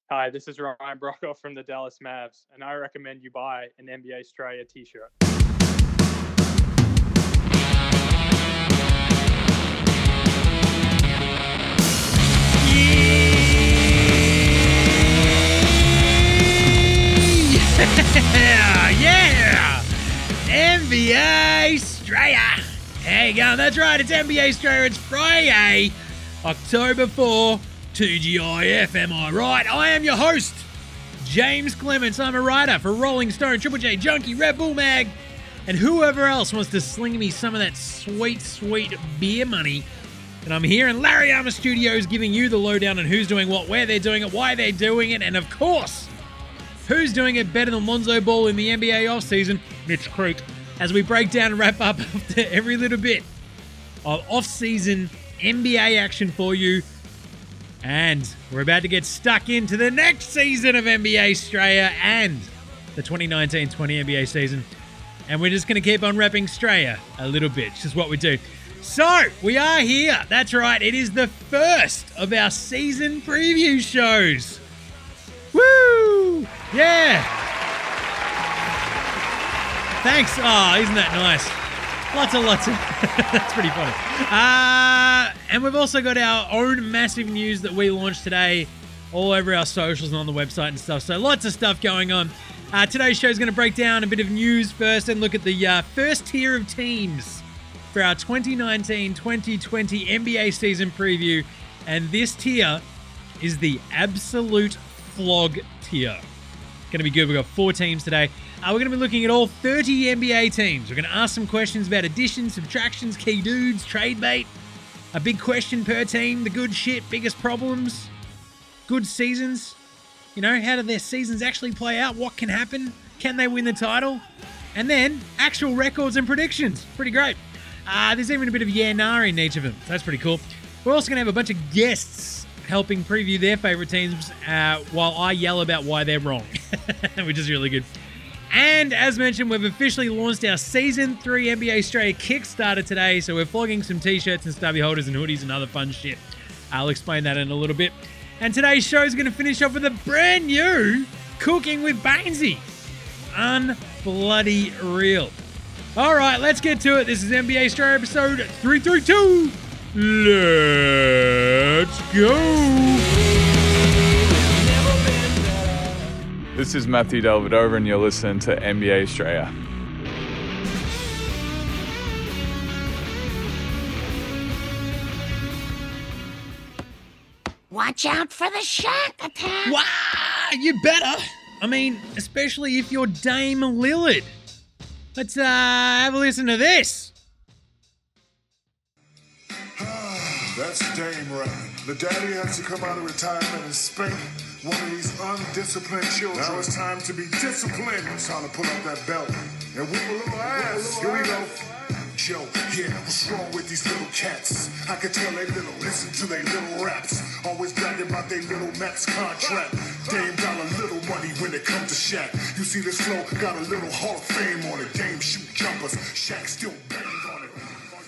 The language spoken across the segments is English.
Hi, this is Ryan Brockhoff from the Dallas Mavs, and I recommend you buy an NBA Australia t-shirt. Yeah! NBA Australia! How you going? That's right, it's NBA Australia. It's Friday, October 4, 2GIF, am I right? I am your host, James Clements. I'm a writer for Rolling Stone, Triple J Junkie, Red Bull Mag, and whoever else wants to sling me some of that sweet, sweet beer money. And I'm here in Larry Armour Studios giving you the lowdown on who's doing what, where they're doing it, why they're doing it, and of course, who's doing it better than Lonzo Ball in the NBA offseason? Mitch Creek. As we break down and wrap up after every little bit of offseason NBA action for you. And we're about to get stuck into the next season of NBA Australia and the 2019-20 NBA season. And we're just going to keep on wrapping Australia a little bit. It's just what we do. So, we are here. That's right. It is the first of our season preview shows. Woo! Yeah! Thanks. Oh, isn't that nice? Lots of. That's pretty funny. And we've also got our own massive news that we launched today all over our socials and on the website and stuff. So lots of stuff going on. Today's show is going to break down a bit of news first and look at the first tier of teams for our 2019-2020 NBA season preview. And this tier is the absolute flog tier. Going to be good. We've got 4 teams today. We're going to be looking at all 30 NBA teams. We're going to ask some questions about additions, subtractions, key dudes, trade bait. A big question per team, the good shit, biggest problems, good seasons. You know, how do their seasons actually play out? What can happen? Can they win the title? And then actual records and predictions. Pretty great. There's even a bit of yeah-nah in each of them. That's pretty cool. We're also going to have a bunch of guests helping preview their favorite teams while I yell about why they're wrong, which is really good. And as mentioned, we've officially launched our Season 3 NBA Australia Kickstarter today, so we're flogging some t-shirts and stubby holders and hoodies and other fun shit. I'll explain that in a little bit. And today's show is going to finish off with a brand new Cooking with Bainesy. Unbloody real. All right, let's get to it. This is NBA Australia episode 332. Let's go. This is Matthew Delvedova, and you're listening to NBA Australia. Watch out for the Shaq attack. Wow, you better. I mean, especially if you're Dame Lillard. Let's have a listen to this. That's Dame right. The daddy has to come out of retirement and spank one of these undisciplined children. Now it's time to be disciplined. It's time to pull up that belt and whoop a little ass. Here we go. Joe, yeah, what's wrong with these little cats? I can tell they little, listen to they little raps. Always bragging about they little max contract. Dame got a little money when it comes to Shaq. You see this flow, got a little Hall of Fame on it. Dame shoot jumpers, Shaq still bangs on it.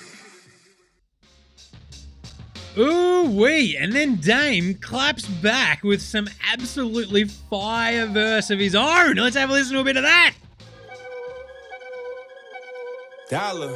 Ooh-wee. And then Dame claps back with some absolutely fire verse of his own. Let's have a listen to a bit of that. Dollar.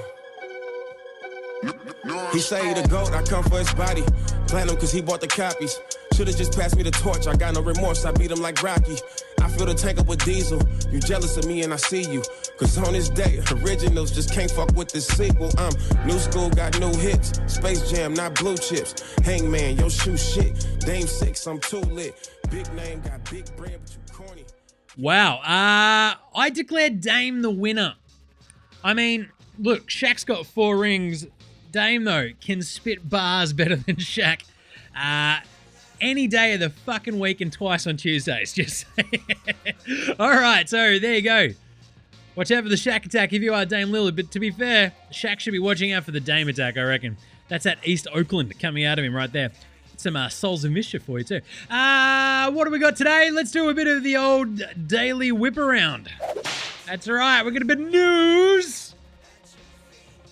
He say he the GOAT, I come for his body. Platinum cause he bought the copies. Should've just passed me the torch, I got no remorse, I beat him like Rocky. I fill the tank up with diesel, you jealous of me and I see you. Cause on this day, originals just can't fuck with this sequel. I'm new school, got new hits. Space Jam, not blue chips. Hangman, yo shoe shit. Dame 6, I'm too lit. Big name, got big brand, but you corny. Wow. I declared Dame the winner. I mean, look, Shaq's got 4 rings. Dame, though, can spit bars better than Shaq. Any day of the fucking week and twice on Tuesdays. Just saying. All right, so there you go. Watch out for the Shaq attack if you are Dame Lillard. But to be fair, Shaq should be watching out for the Dame attack, I reckon. That's at East Oakland coming out of him right there. Some Souls of Mischief for you too. What do we got today? Let's do a bit of the old daily whip around. That's right, we got a bit of news.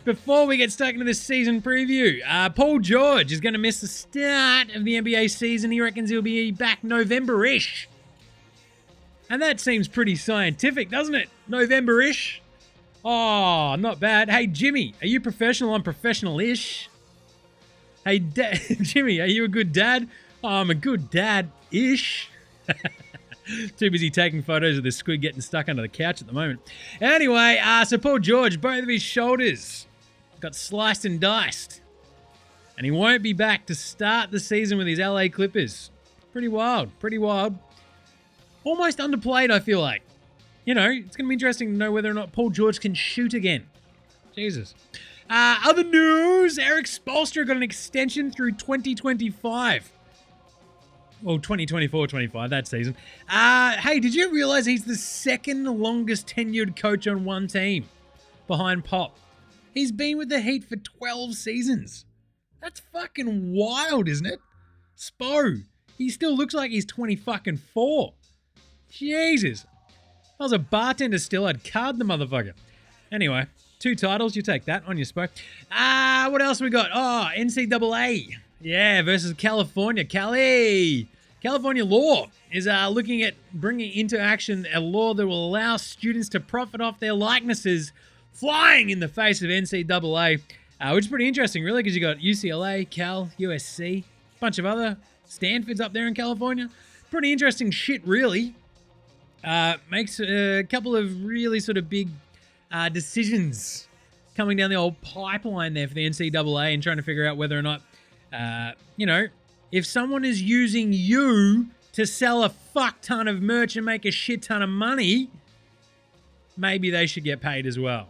Before we get stuck into this season preview, Paul George is going to miss the start of the NBA season. He reckons he'll be back November-ish. And that seems pretty scientific, doesn't it? November-ish. Oh, not bad. Hey, Jimmy, are you professional? I'm professional-ish. Hey, Jimmy, are you a good dad? Oh, I'm a good dad-ish. Too busy taking photos of the squid getting stuck under the couch at the moment. Anyway, so Paul George, both of his shoulders got sliced and diced. And he won't be back to start the season with his LA Clippers. Pretty wild, pretty wild. Almost underplayed, I feel like. You know, it's going to be interesting to know whether or not Paul George can shoot again. Jesus. Other news, Eric Spoelstra got an extension through 2025. Well, 2024-25, that season. Hey, did you realize he's the second longest tenured coach on one team behind Pop? He's been with the Heat for 12 seasons. That's fucking wild, isn't it? Spo, he still looks like he's 24. Jesus. If I was a bartender still, I'd card the motherfucker. Anyway, 2 titles, you take that on your Spo. What else we got? Oh, NCAA. Yeah, versus California. California law is looking at bringing into action a law that will allow students to profit off their likenesses flying in the face of NCAA, which is pretty interesting, really, because you got UCLA, Cal, USC, a bunch of other Stanfords up there in California. Pretty interesting shit, really. Makes a couple of really sort of big decisions coming down the old pipeline there for the NCAA and trying to figure out whether or not, you know, if someone is using you to sell a fuck ton of merch and make a shit ton of money, maybe they should get paid as well.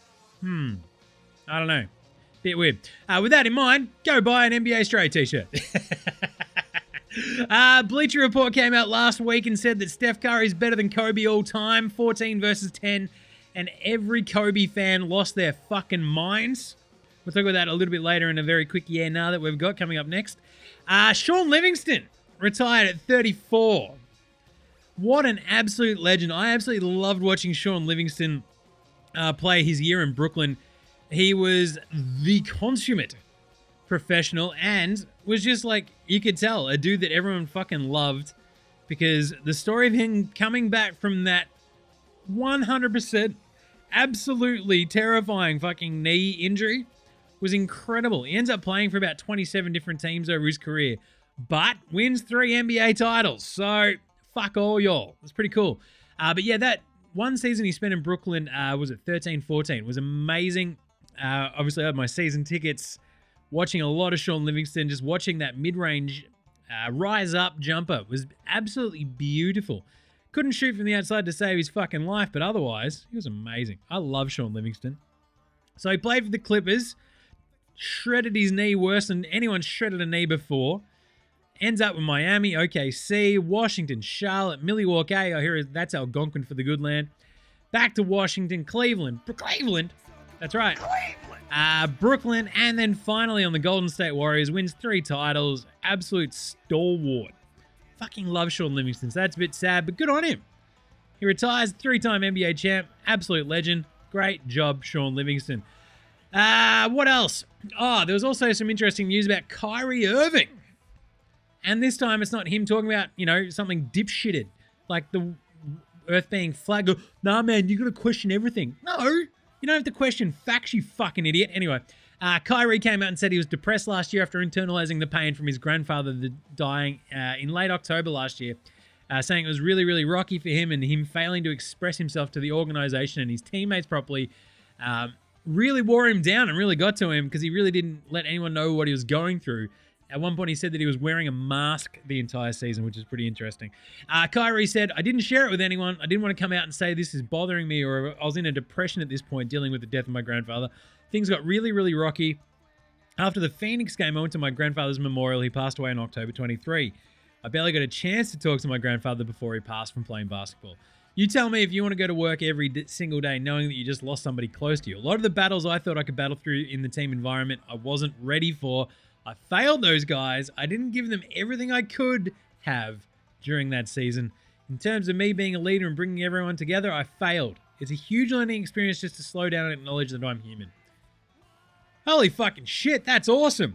I don't know. Bit weird. With that in mind, go buy an NBA Australia t-shirt. Bleacher Report came out last week and said that Steph Curry is better than Kobe all time, 14 versus 10, and every Kobe fan lost their fucking minds. We'll talk about that a little bit later in a very quick yeah nah that we've got coming up next. Sean Livingston retired at 34. What an absolute legend. I absolutely loved watching Sean Livingston play his year in Brooklyn. He was the consummate professional and was just like, you could tell, a dude that everyone fucking loved, because the story of him coming back from that 100% absolutely terrifying fucking knee injury was incredible. He ends up playing for about 27 different teams over his career, but wins 3 NBA titles. So fuck all y'all. It's pretty cool. But yeah, that one season he spent in Brooklyn, was it 13-14, was amazing. Obviously I had my season tickets, watching a lot of Sean Livingston, just watching that mid-range rise up jumper was absolutely beautiful. Couldn't shoot from the outside to save his fucking life, but otherwise, he was amazing. I love Sean Livingston. So he played for the Clippers, shredded his knee worse than anyone shredded a knee before. Ends up with Miami, OKC, Washington, Charlotte, Milwaukee. I hear that's Algonquin for the good land. Back to Washington, Cleveland. That's right. Brooklyn, and then finally on the Golden State Warriors, wins 3 titles. Absolute stalwart. Fucking love Sean Livingston, so that's a bit sad, but good on him. He retires, 3-time NBA champ, absolute legend. Great job, Sean Livingston. What else? Oh, there was also some interesting news about Kyrie Irving. And this time it's not him talking about, you know, something dipshitted, like the Earth being flat. Go, nah, man, you got to question everything. No, you don't have to question facts, you fucking idiot. Anyway, Kyrie came out and said he was depressed last year after internalizing the pain from his grandfather dying in late October last year, saying it was really, really rocky for him and him failing to express himself to the organization and his teammates properly. Really wore him down and really got to him because he really didn't let anyone know what he was going through. At one point, he said that he was wearing a mask the entire season, which is pretty interesting. Kyrie said, I didn't share it with anyone. I didn't want to come out and say this is bothering me or I was in a depression at this point dealing with the death of my grandfather. Things got really, really rocky. After the Phoenix game, I went to my grandfather's memorial. He passed away on October 23. I barely got a chance to talk to my grandfather before he passed from playing basketball. You tell me if you want to go to work every single day knowing that you just lost somebody close to you. A lot of the battles I thought I could battle through in the team environment, I wasn't ready for. I failed those guys. I didn't give them everything I could have during that season. In terms of me being a leader and bringing everyone together, I failed. It's a huge learning experience just to slow down and acknowledge that I'm human. Holy fucking shit, that's awesome.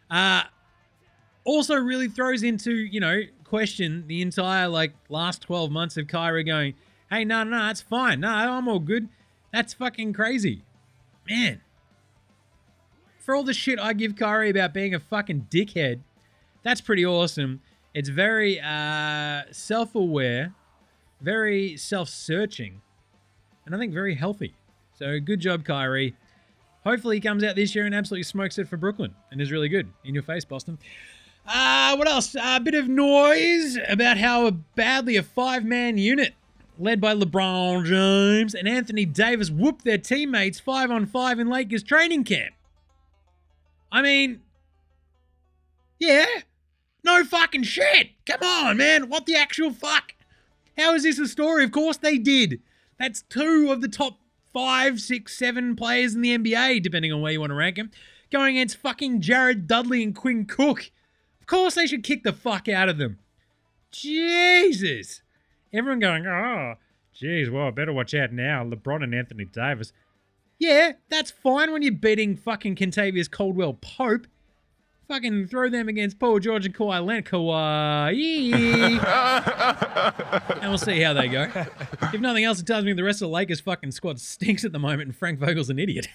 Also really throws into, question the entire, last 12 months of Kyrie going, hey, no, it's fine. No, I'm all good. That's fucking crazy. Man. For all the shit I give Kyrie about being a fucking dickhead, that's pretty awesome. It's very self-aware, very self-searching, and I think very healthy. So good job, Kyrie. Hopefully he comes out this year and absolutely smokes it for Brooklyn and is really good. In your face, Boston. What else? A bit of noise about how badly a 5-man unit led by LeBron James and Anthony Davis whooped their teammates 5-on-5 in Lakers training camp. I mean, yeah, no fucking shit. Come on, man. What the actual fuck? How is this a story? Of course they did. That's 2 of the top 5, 6, 7 players in the NBA, depending on where you want to rank them, going against fucking Jared Dudley and Quinn Cook. Of course they should kick the fuck out of them. Jesus. Everyone going, oh, geez, well, I better watch out now. LeBron and Anthony Davis. Yeah, that's fine when you're beating fucking Kentavious Caldwell-Pope. Fucking throw them against Paul George and Kawhi Leonard. Kawhi. And we'll see how they go. If nothing else, it tells me the rest of the Lakers fucking squad stinks at the moment and Frank Vogel's an idiot.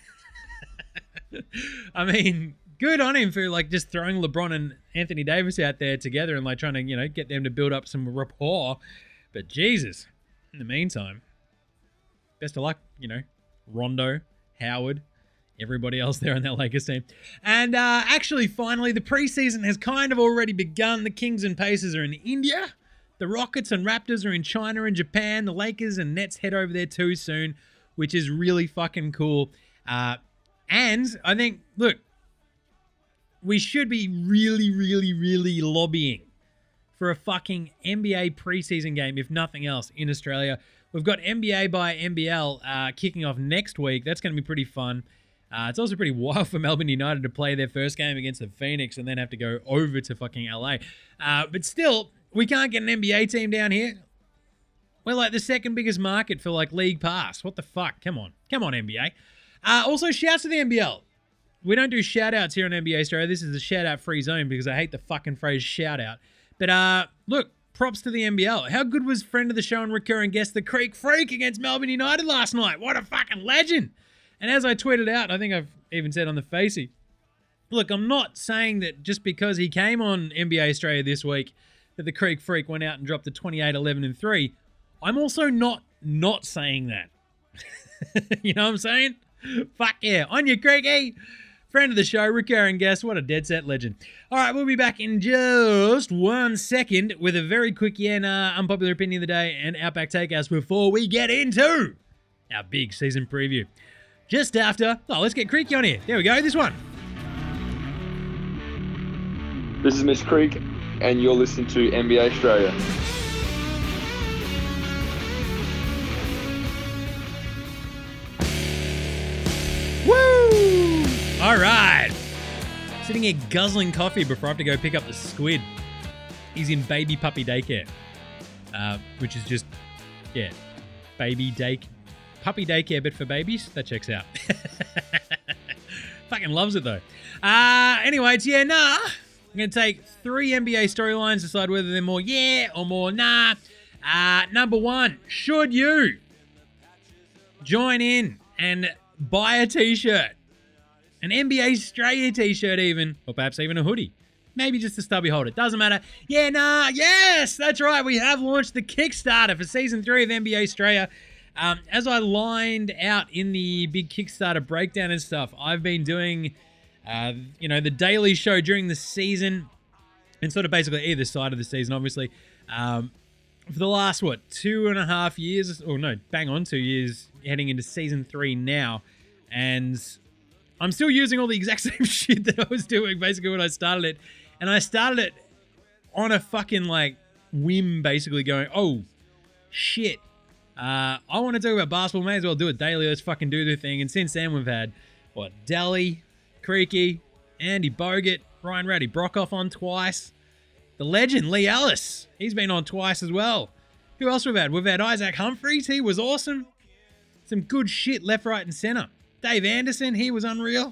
I mean, good on him for just throwing LeBron and Anthony Davis out there together and trying to, get them to build up some rapport. But Jesus, in the meantime, best of luck, Rondo, Howard, everybody else there on that Lakers team. And actually, finally, the preseason has kind of already begun. The Kings and Pacers are in India. The Rockets and Raptors are in China and Japan. The Lakers and Nets head over there too soon, which is really fucking cool. And I think, look, we should be really, really, really lobbying for a fucking NBA preseason game, if nothing else, in Australia. We've got NBA by NBL kicking off next week. That's going to be pretty fun. It's also pretty wild for Melbourne United to play their first game against the Phoenix and then have to go over to fucking LA. But still, we can't get an NBA team down here. We're the second biggest market for League Pass. What the fuck? Come on, NBA. Also, shouts to the NBL. We don't do shout-outs here on NBA Australia. This is a shout-out free zone because I hate the fucking phrase shout-out. But look, props to the NBL. How good was friend of the show and recurring guest, the Creek Freak, against Melbourne United last night? What a fucking legend. And as I tweeted out, I think I've even said on the Facey, look, I'm not saying that just because he came on NBA Australia this week that the Creek Freak went out and dropped a 28, 11, and 3. I'm also not saying that. You know what I'm saying? Fuck yeah. On you, Creaky. Friend of the show, recurring guest. What a dead set legend. All right, we'll be back in just 1 second with a very quick unpopular opinion of the day and Outback Takehouse before we get into our big season preview. Just after, let's get Creaky on here. There we go, this one. This is Miss Creek, and you're listening to NBA Australia. Woo! All right. Sitting here guzzling coffee before I have to go pick up the squid. He's in baby puppy daycare, which is just, puppy daycare, but for babies. That checks out. Fucking loves it, though. Anyway, I'm going to take 3 NBA storylines, decide whether they're more yeah or more nah. Number 1, should you join in and buy a t-shirt? An NBA Australia t-shirt even, or perhaps even a hoodie. Maybe just a stubby holder. Doesn't matter. Yes, that's right. We have launched the Kickstarter for Season 3 of NBA Australia. As I lined out in the big Kickstarter breakdown and stuff, I've been doing, the daily show during the season and sort of basically either side of the season, obviously, for the last, 2.5 years, or no, bang on 2 years, heading into Season 3 now. And I'm still using all the exact same shit that I was doing basically when I started it. And I started it on a fucking whim, basically going, oh, shit. I want to talk about basketball. May as well do it daily. Let's fucking do the thing. And since then, we've had, Dally, Creaky, Andy Bogut, Ryan Ratty Brockhoff on twice. The legend, Lee Ellis. He's been on twice as well. Who else we've had? We've had Isaac Humphries. He was awesome. Some good shit left, right, and center. Dave Anderson, he was unreal.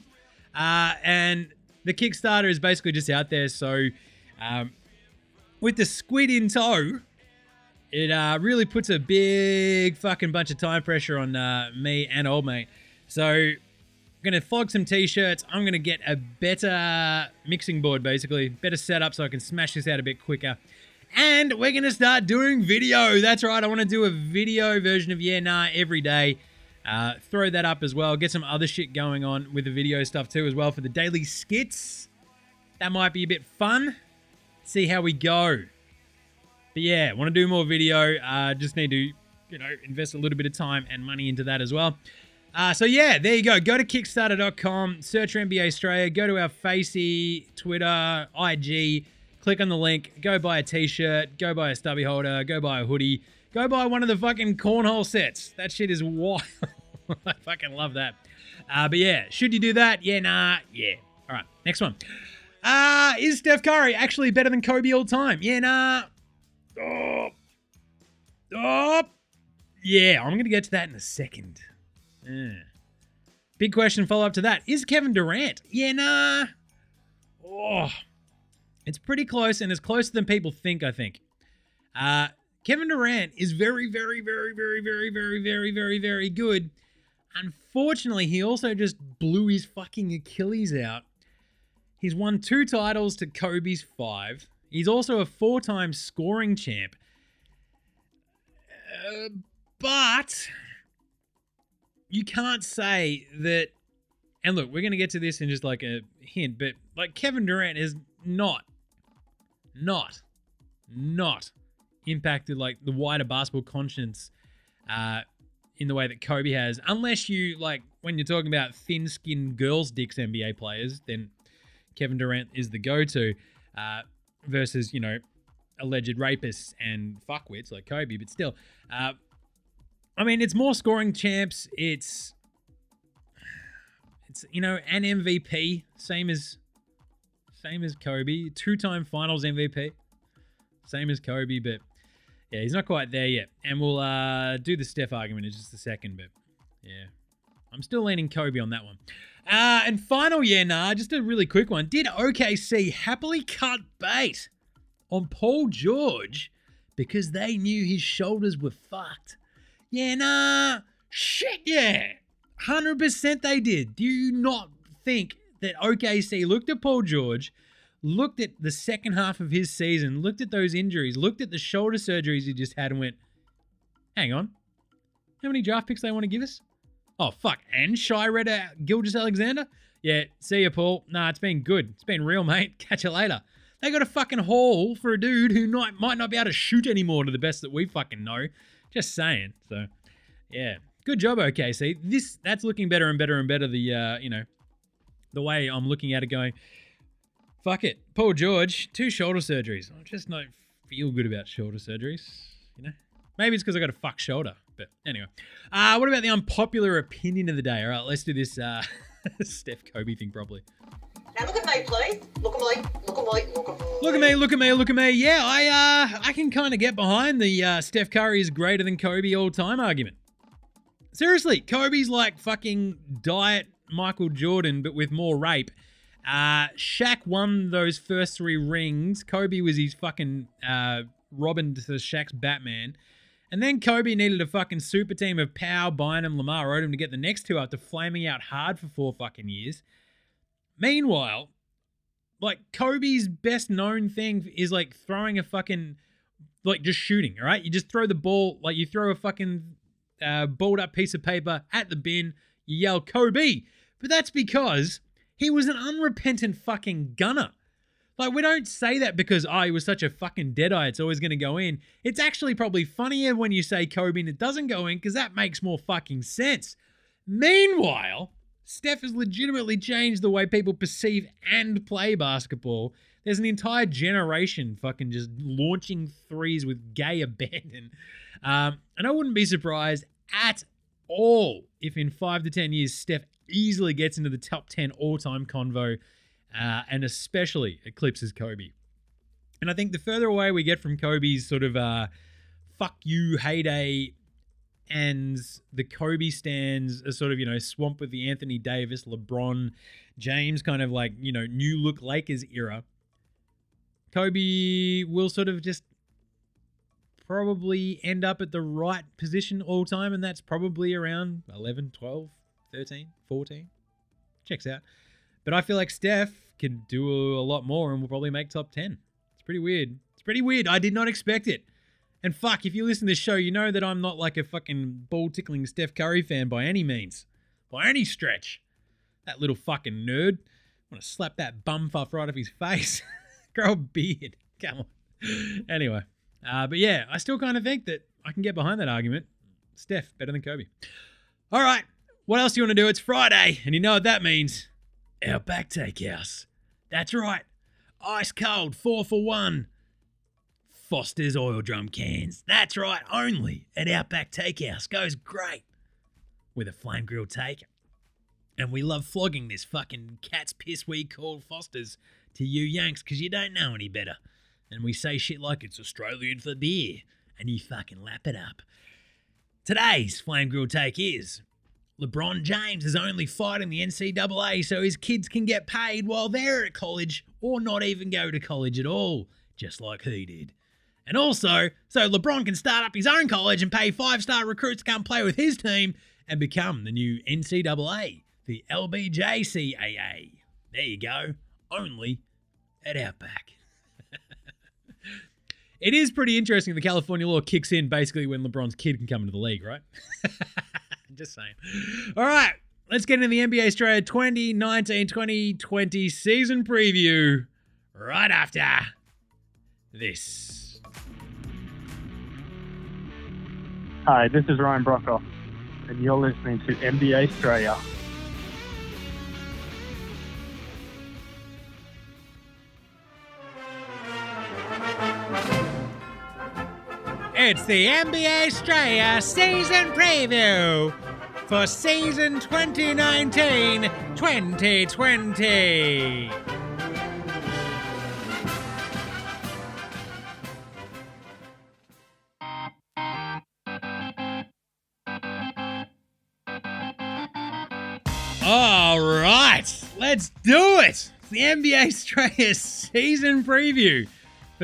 And the Kickstarter is basically just out there. So with the squid in tow, it really puts a big fucking bunch of time pressure on me and old mate. So I'm going to flog some t-shirts. I'm going to get a better mixing board, basically. Better setup so I can smash this out a bit quicker. And we're going to start doing video. That's right. I want to do a video version of Yeah Nah every day. Throw that up as well. Get some other shit going on with the video stuff too as well for the daily skits. That might be a bit fun. See how we go. But yeah, want to do more video. Just need to, invest a little bit of time and money into that as well. So yeah, there you go. Go to Kickstarter.com, search for NBA Australia, go to our Facey, Twitter, IG, click on the link, go buy a t-shirt, go buy a stubby holder, go buy a hoodie, go buy one of the fucking cornhole sets. That shit is wild. I fucking love that. But yeah, should you do that? Yeah, nah, yeah. All right, next one. Is Steph Curry actually better than Kobe all time? Yeah, nah. Yeah, I'm going to get to that in a second. Big question follow up to that. Is Kevin Durant? Yeah, nah. It's pretty close and it's closer than people think, I think. Kevin Durant is very, very, very, very, very, very, very, very, very good. Unfortunately, he also just blew his fucking Achilles out. He's won 2 titles to Kobe's 5. He's also a 4-time scoring champ. But you can't say that, and look, we're going to get to this in just like a hint, but like Kevin Durant is not impacted like the wider basketball conscience in the way that Kobe has, unless you like when you're talking about thin-skinned girls' dicks NBA players, then Kevin Durant is the go-to versus, alleged rapists and fuckwits like Kobe, but still, I mean, it's more scoring champs. It's an MVP, same as Kobe, 2-time Finals MVP, same as Kobe, but yeah, he's not quite there yet. And we'll do the Steph argument in just a second, but yeah, I'm still leaning Kobe on that one. And final, just a really quick one. Did OKC happily cut bait on Paul George because they knew his shoulders were fucked? Shit, yeah. 100% they did. Do you not think that OKC looked at Paul George, looked at the second half of his season, looked at those injuries, looked at the shoulder surgeries he just had and went, hang on, how many draft picks they want to give us? Oh, fuck, and Shy Redder Gilgeous-Alexander? Yeah, see ya, Paul. Nah, it's been good. It's been real, mate. Catch you later. They got a fucking haul for a dude who might not be able to shoot anymore to the best that we fucking know. Just saying. So, yeah. Good job, OKC. That's looking better and better and better. The way I'm looking at it going, fuck it. Paul George, 2 shoulder surgeries. I just don't feel good about shoulder surgeries, Maybe it's because I got a fuck shoulder. But anyway. What about the unpopular opinion of the day? All right, let's do this Steph Kobe thing properly. Now look at me, please. Look at me. Look at me. Look at me. Look at me. Look at me. Look at me. Yeah, I can kind of get behind the Steph Curry is greater than Kobe all-time argument. Seriously, Kobe's like fucking diet Michael Jordan, but with more rape. Shaq won those first 3 rings. Kobe was his fucking Robin to Shaq's Batman. And then Kobe needed a fucking super team of Powell, Bynum, Lamar Odom to get the next 2 up to flaming out hard for 4 fucking years. Meanwhile, like Kobe's best known thing is like throwing a fucking, like just shooting, all right? You just throw the ball, like you throw a fucking balled up piece of paper at the bin, you yell Kobe. But that's because he was an unrepentant fucking gunner. Like, we don't say that because, he was such a fucking deadeye, it's always going to go in. It's actually probably funnier when you say Kobe and it doesn't go in because that makes more fucking sense. Meanwhile, Steph has legitimately changed the way people perceive and play basketball. There's an entire generation fucking just launching threes with gay abandon. And I wouldn't be surprised at all if in 5 to 10 years, Steph easily gets into the top 10 all-time convo and especially eclipses Kobe. And I think the further away we get from Kobe's sort of fuck you heyday and the Kobe stands are sort of, swamped with the Anthony Davis, LeBron, James kind of like, new look Lakers era, Kobe will sort of just probably end up at the right position all time, and that's probably around 11, 12, 13, 14. Checks out. But I feel like Steph could do a lot more and will probably make top 10. It's pretty weird. It's pretty weird. I did not expect it. And fuck, if you listen to this show, you know that I'm not like a fucking ball-tickling Steph Curry fan by any means. By any stretch. That little fucking nerd. I want to slap that bumfuff right off his face. Grow a beard. Come on. Anyway. But yeah, I still kind of think that I can get behind that argument. Steph, better than Kobe. All right. What else do you want to do? It's Friday, and you know what that means. Outback Takehouse. That's right. Ice cold, 4 for 1. Foster's oil drum cans. That's right. Only at Outback Takehouse. Goes great with a flame grill take. And we love flogging this fucking cat's piss we call Foster's to you Yanks because you don't know any better. And we say shit like it's Australian for beer, and you fucking lap it up. Today's flame grill take is LeBron James is only fighting the NCAA so his kids can get paid while they're at college or not even go to college at all, just like he did. And also, so LeBron can start up his own college and pay 5-star recruits to come play with his team and become the new NCAA, the LBJCAA. There you go. Only at Outback. It is pretty interesting the California law kicks in basically when LeBron's kid can come into the league, right? Just saying. All right, let's get into the NBA Australia 2019-2020 season preview right after this. Hi, this is Ryan Brockhoff, and you're listening to NBA Australia. It's the NBA Australia season preview for season 2019-2020. All right, let's do it. It's the NBA Australia season preview for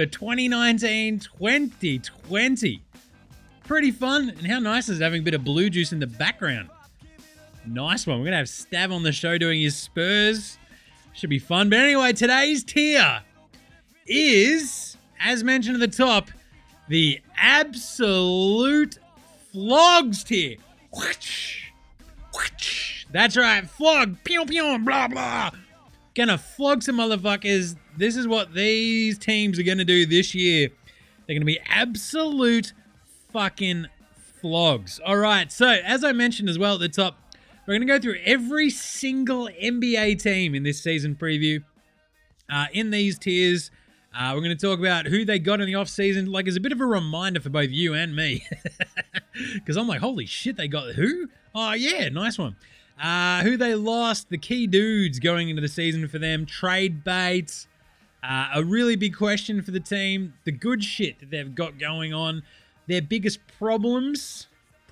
2019-2020. Pretty fun, and how nice is it having a bit of blue juice in the background? Nice one. We're going to have Stav on the show doing his Spurs. Should be fun. But anyway, today's tier is, as mentioned at the top, the absolute flogs tier. That's right, flog, pew pew, blah blah. Gonna flog some motherfuckers. This is what these teams are gonna do this year. They're gonna be absolute fucking flogs. All right, so as I mentioned as well at the top, we're gonna go through every single NBA team in this season preview. In these tiers, we're gonna talk about who they got in the offseason, like as a bit of a reminder for both you and me. Because I'm like, holy shit, they got who? Oh yeah, nice one. Who they lost, the key dudes going into the season for them, trade baits, a really big question for the team, the good shit that they've got going on, their biggest problem/S,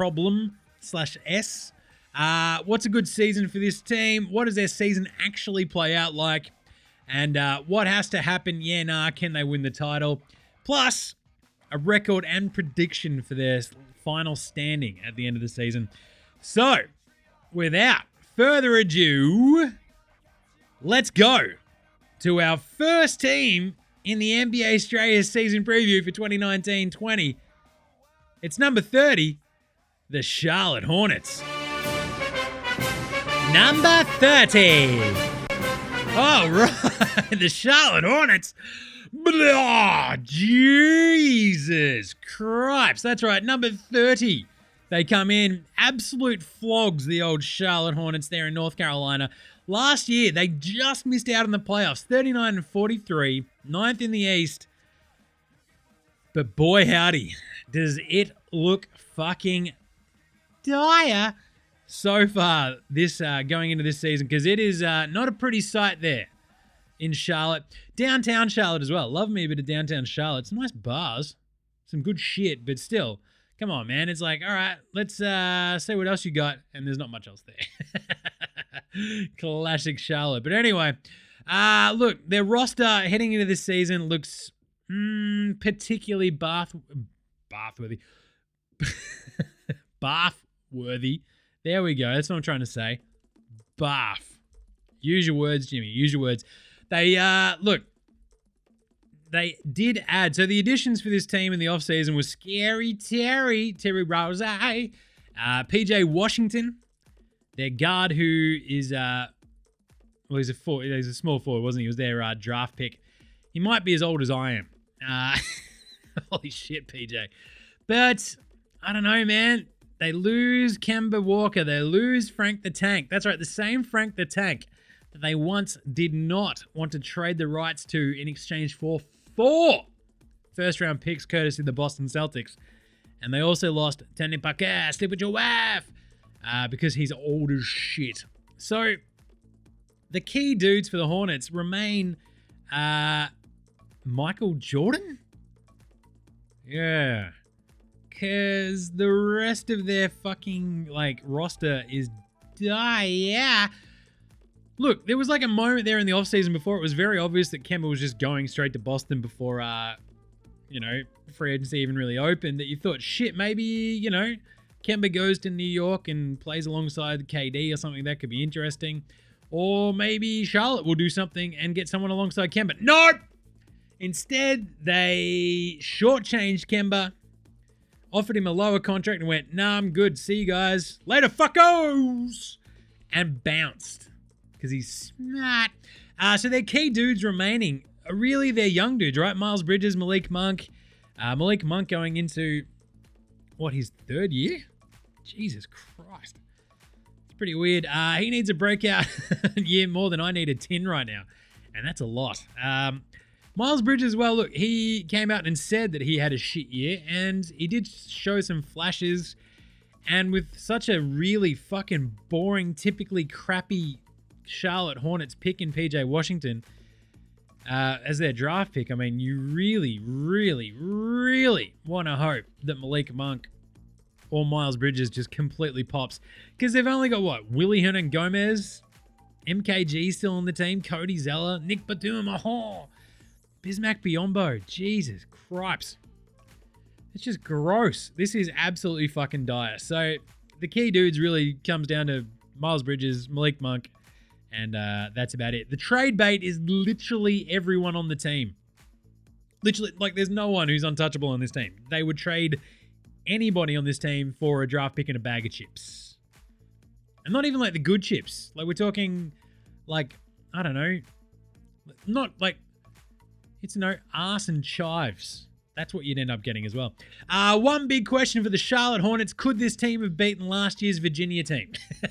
what's a good season for this team, what does their season actually play out like, and what has to happen, can they win the title, plus a record and prediction for their final standing at the end of the season. So, without further ado, let's go to our first team in the NBA Australia season preview for 2019-20. It's number 30, the Charlotte Hornets. Number 30. All right, the Charlotte Hornets. Blah, Jesus Christ. That's right, number 30. They come in, absolute flogs, the old Charlotte Hornets there in North Carolina. Last year, they just missed out in the playoffs, 39-43, 9th in the East. But boy, howdy, does it look fucking dire so far this going into this season, because it is not a pretty sight there in Charlotte. Downtown Charlotte as well. Love me a bit of downtown Charlotte. Some nice bars, some good shit, but still, Come on, man. It's like, all right, let's see what else you got. And there's not much else there. Classic Charlotte. But anyway, look, their roster heading into this season looks particularly bath-worthy. Bath-worthy. There we go. That's what I'm trying to say. Bath. Use your words, Jimmy. Use your words. They, look, they did add. So the additions for this team in the offseason was Scary Terry Rose, PJ Washington, their guard who is, he's a small forward, wasn't he? He was their draft pick. He might be as old as I am. Holy shit, PJ. But I don't know, man. They lose Kemba Walker. They lose Frank the Tank. That's right, the same Frank the Tank that they once did not want to trade the rights to in exchange for 4 first-round picks courtesy of the Boston Celtics. And they also lost Tony Parker, sleep with your wife, because he's old as shit. So the key dudes for the Hornets remain Michael Jordan? Yeah. Because the rest of their fucking, roster is dire. Look, there was a moment there in the offseason before it was very obvious that Kemba was just going straight to Boston before, free agency even really opened, that you thought, shit, maybe, Kemba goes to New York and plays alongside KD or something. That could be interesting. Or maybe Charlotte will do something and get someone alongside Kemba. Nope! Instead, they shortchanged Kemba, offered him a lower contract and went, nah, I'm good. See you guys. Later, fuckos! And bounced. Because he's smart. So their key dudes remaining are really their young dudes, right? Miles Bridges, Malik Monk. Malik Monk going into, his 3rd year? Jesus Christ. It's pretty weird. He needs a breakout year more than I need a 10 right now. And that's a lot. Miles Bridges, well, look, he came out and said that he had a shit year, and he did show some flashes. And with such a really fucking boring, typically crappy Charlotte Hornets pick in PJ Washington as their draft pick, I mean, you really, really, really want to hope that Malik Monk or Miles Bridges just completely pops. Because they've only got, Willie Hernan Gomez, MKG still on the team, Cody Zeller, Nick Batum, Bismack Biyombo. Jesus Christ. It's just gross. This is absolutely fucking dire. So the key dudes really comes down to Miles Bridges, Malik Monk, and that's about it. The trade bait is literally everyone on the team. Literally, there's no one who's untouchable on this team. They would trade anybody on this team for a draft pick and a bag of chips. And not even the good chips. We're talking, I don't know, not it's arse and chives. That's what you'd end up getting as well. One big question for the Charlotte Hornets. Could this team have beaten last year's Virginia team?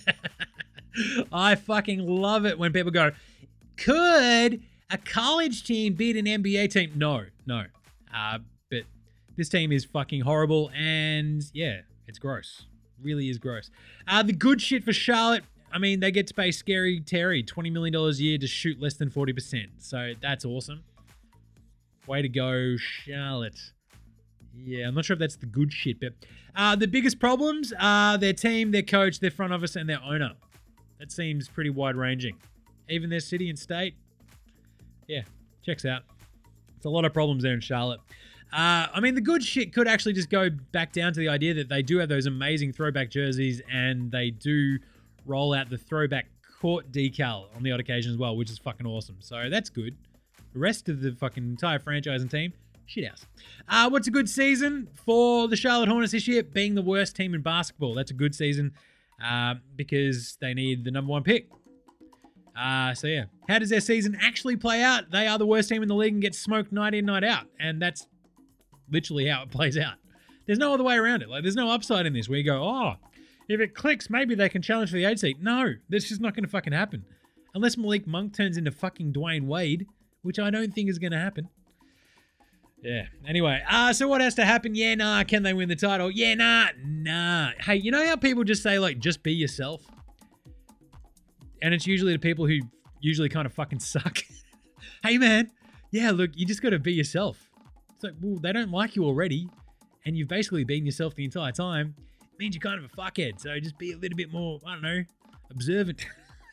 I fucking love it when people go, could a college team beat an NBA team? No. But this team is fucking horrible, and yeah, it's gross. Really is gross. The good shit for Charlotte, I mean, they get to pay Scary Terry $20 million a year to shoot less than 40%. So that's awesome. Way to go, Charlotte. Yeah, I'm not sure if that's the good shit, but the biggest problems are their team, their coach, their front office, and their owner. That seems pretty wide-ranging. Even their city and state. Yeah, checks out. It's a lot of problems there in Charlotte. I mean, the good shit could actually just go back down to the idea that they do have those amazing throwback jerseys, and they do roll out the throwback court decal on the odd occasion as well, which is fucking awesome. So that's good. The rest of the fucking entire franchise and team, shit house. What's a good season for the Charlotte Hornets this year? Being the worst team in basketball. That's a good season because they need the number 1 pick. So yeah, how does their season actually play out? They are the worst team in the league and get smoked night in, night out. And that's literally how it plays out. There's no other way around it. There's no upside in this where you go, if it clicks, maybe they can challenge for the 8 seed. No, that's just not going to fucking happen. Unless Malik Monk turns into fucking Dwayne Wade, which I don't think is going to happen. Yeah. Anyway, so what has to happen? Yeah, nah. Can they win the title? Yeah, nah. Hey, you know how people just say, just be yourself? And it's usually the people who usually kind of fucking suck. Hey, man. Yeah, look, you just got to be yourself. It's well, they don't like you already. and you've basically beaten yourself the entire time, it means you're kind of a fuckhead. So just be a little bit more, I don't know, observant.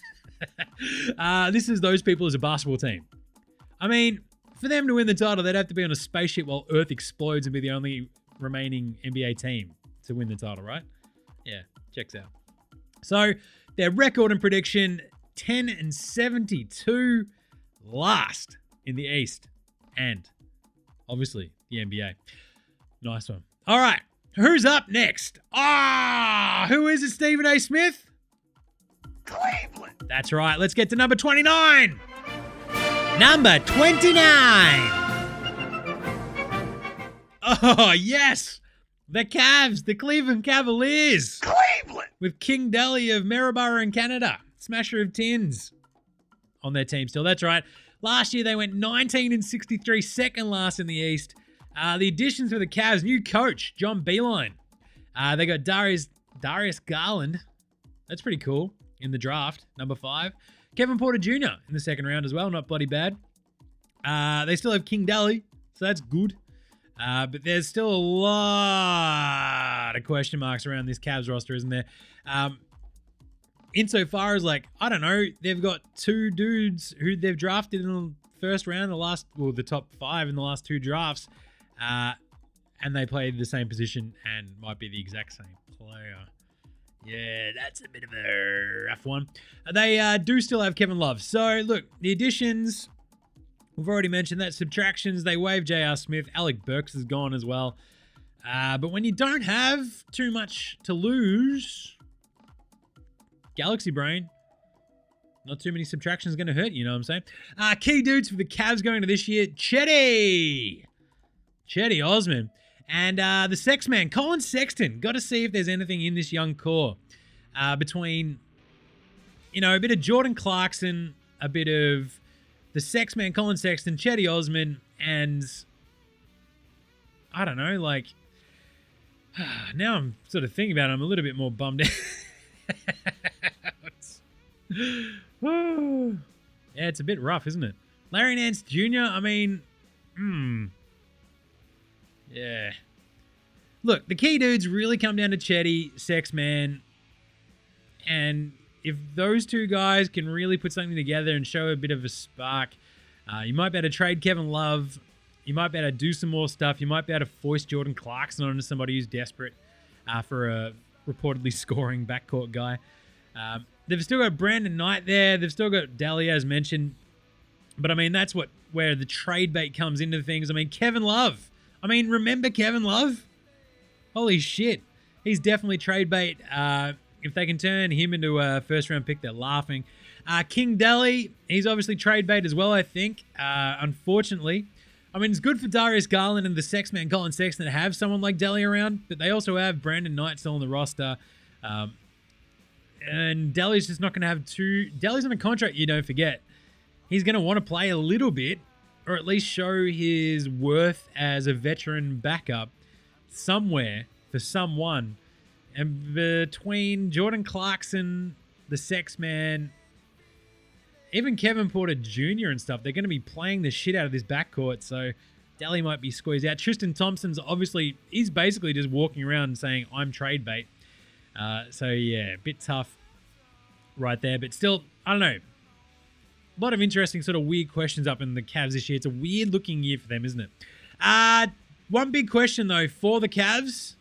This is those people as a basketball team. I mean, for them to win the title, they'd have to be on a spaceship while Earth explodes and be the only remaining NBA team to win the title, right? Yeah, checks out. So their record and prediction, 10-72, last in the East. And obviously the NBA. Nice one. All right, who's up next? Who is it, Stephen A. Smith? Cleveland. That's right. Let's get to number 29. Number 29. Oh, yes. The Cavs, the Cleveland Cavaliers. Cleveland. With King Deli of Maryborough in Canada. Smasher of Tins on their team still. That's right. Last year they went 19-63, second last in the East. The additions for the Cavs, new coach, John Beilein. They got Darius Garland. That's pretty cool in the draft, number 5. Kevin Porter Jr. in the second round as well, not bloody bad. They still have King Deli, so that's good. But there's still a lot of question marks around this Cavs roster, isn't there? Insofar as, like, I don't know, they've got 2 dudes who they've drafted in the first round, the top 5 in the last 2 drafts, and they played the same position and might be the exact same player. Yeah, that's a bit of a rough one. They do still have Kevin Love. So, look, the additions, we've already mentioned that. Subtractions, they waived J.R. Smith. Alec Burks is gone as well. But when you don't have too much to lose, Galaxy Brain, not too many subtractions going to hurt, you know what I'm saying? Key dudes for the Cavs going to this year, Chetty Osman. And the Sex Man, Colin Sexton. Got to see if there's anything in this young core between, a bit of Jordan Clarkson, a bit of the Sex Man, Colin Sexton, Chetty Osman, and I don't know, like, now I'm sort of thinking about it, I'm a little bit more bummed out. Yeah, it's a bit rough, isn't it? Larry Nance Jr., I mean, yeah. Look, the key dudes really come down to Chetty, Sex Man, and if those 2 guys can really put something together and show a bit of a spark, you might be able to trade Kevin Love. You might be able to do some more stuff. You might be able to foist Jordan Clarkson onto somebody who's desperate for a reportedly scoring backcourt guy. They've still got Brandon Knight there. They've still got Dahlia, as mentioned. But, I mean, that's where the trade bait comes into things. I mean, Kevin Love. I mean, remember Kevin Love? Holy shit. He's definitely trade bait. If they can turn him into a first-round pick, they're laughing. King Deli, he's obviously trade bait as well, I think. Unfortunately. I mean, it's good for Darius Garland and the Sex Man Colin Sexton to have someone like Deli around, but they also have Brandon Knight still on the roster. And Deli's just not going to have Deli's on a contract, you don't forget. He's going to want to play a little bit, or at least show his worth as a veteran backup somewhere for someone. And between Jordan Clarkson, the Sex Man, even Kevin Porter Jr. and stuff, they're going to be playing the shit out of this backcourt, so Deli might be squeezed out. Tristan Thompson's obviously, he's basically just walking around saying, I'm trade bait. So, yeah, a bit tough right there. But still, I don't know. A lot of interesting sort of weird questions up in the Cavs this year. It's a weird-looking year for them, isn't it? One big question, though, for the Cavs.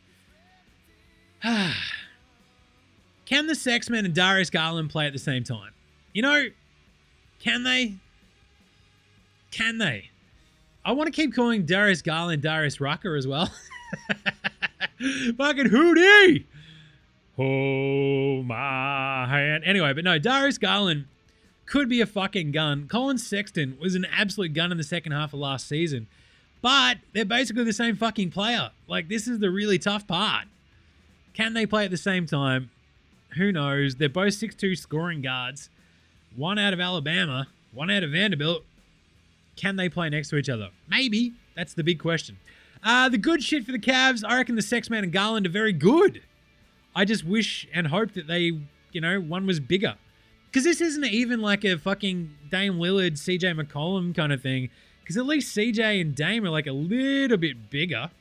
Can the Sexman and Darius Garland play at the same time? Can they? Can they? I want to keep calling Darius Garland Darius Rucker as well. Fucking Hootie! Oh, my hand. Anyway, but no, Darius Garland could be a fucking gun. Colin Sexton was an absolute gun in the second half of last season. But they're basically the same fucking player. Like, this is the really tough part. Can they play at the same time? Who knows? They're both 6'2" scoring guards. One out of Alabama, one out of Vanderbilt. Can they play next to each other? Maybe. That's the big question. The good shit for the Cavs, I reckon the Sexman and Garland are very good. I just wish and hope that they, one was bigger. Because this isn't even like a fucking Dame Lillard, CJ McCollum kind of thing. Because at least CJ and Dame are like a little bit bigger.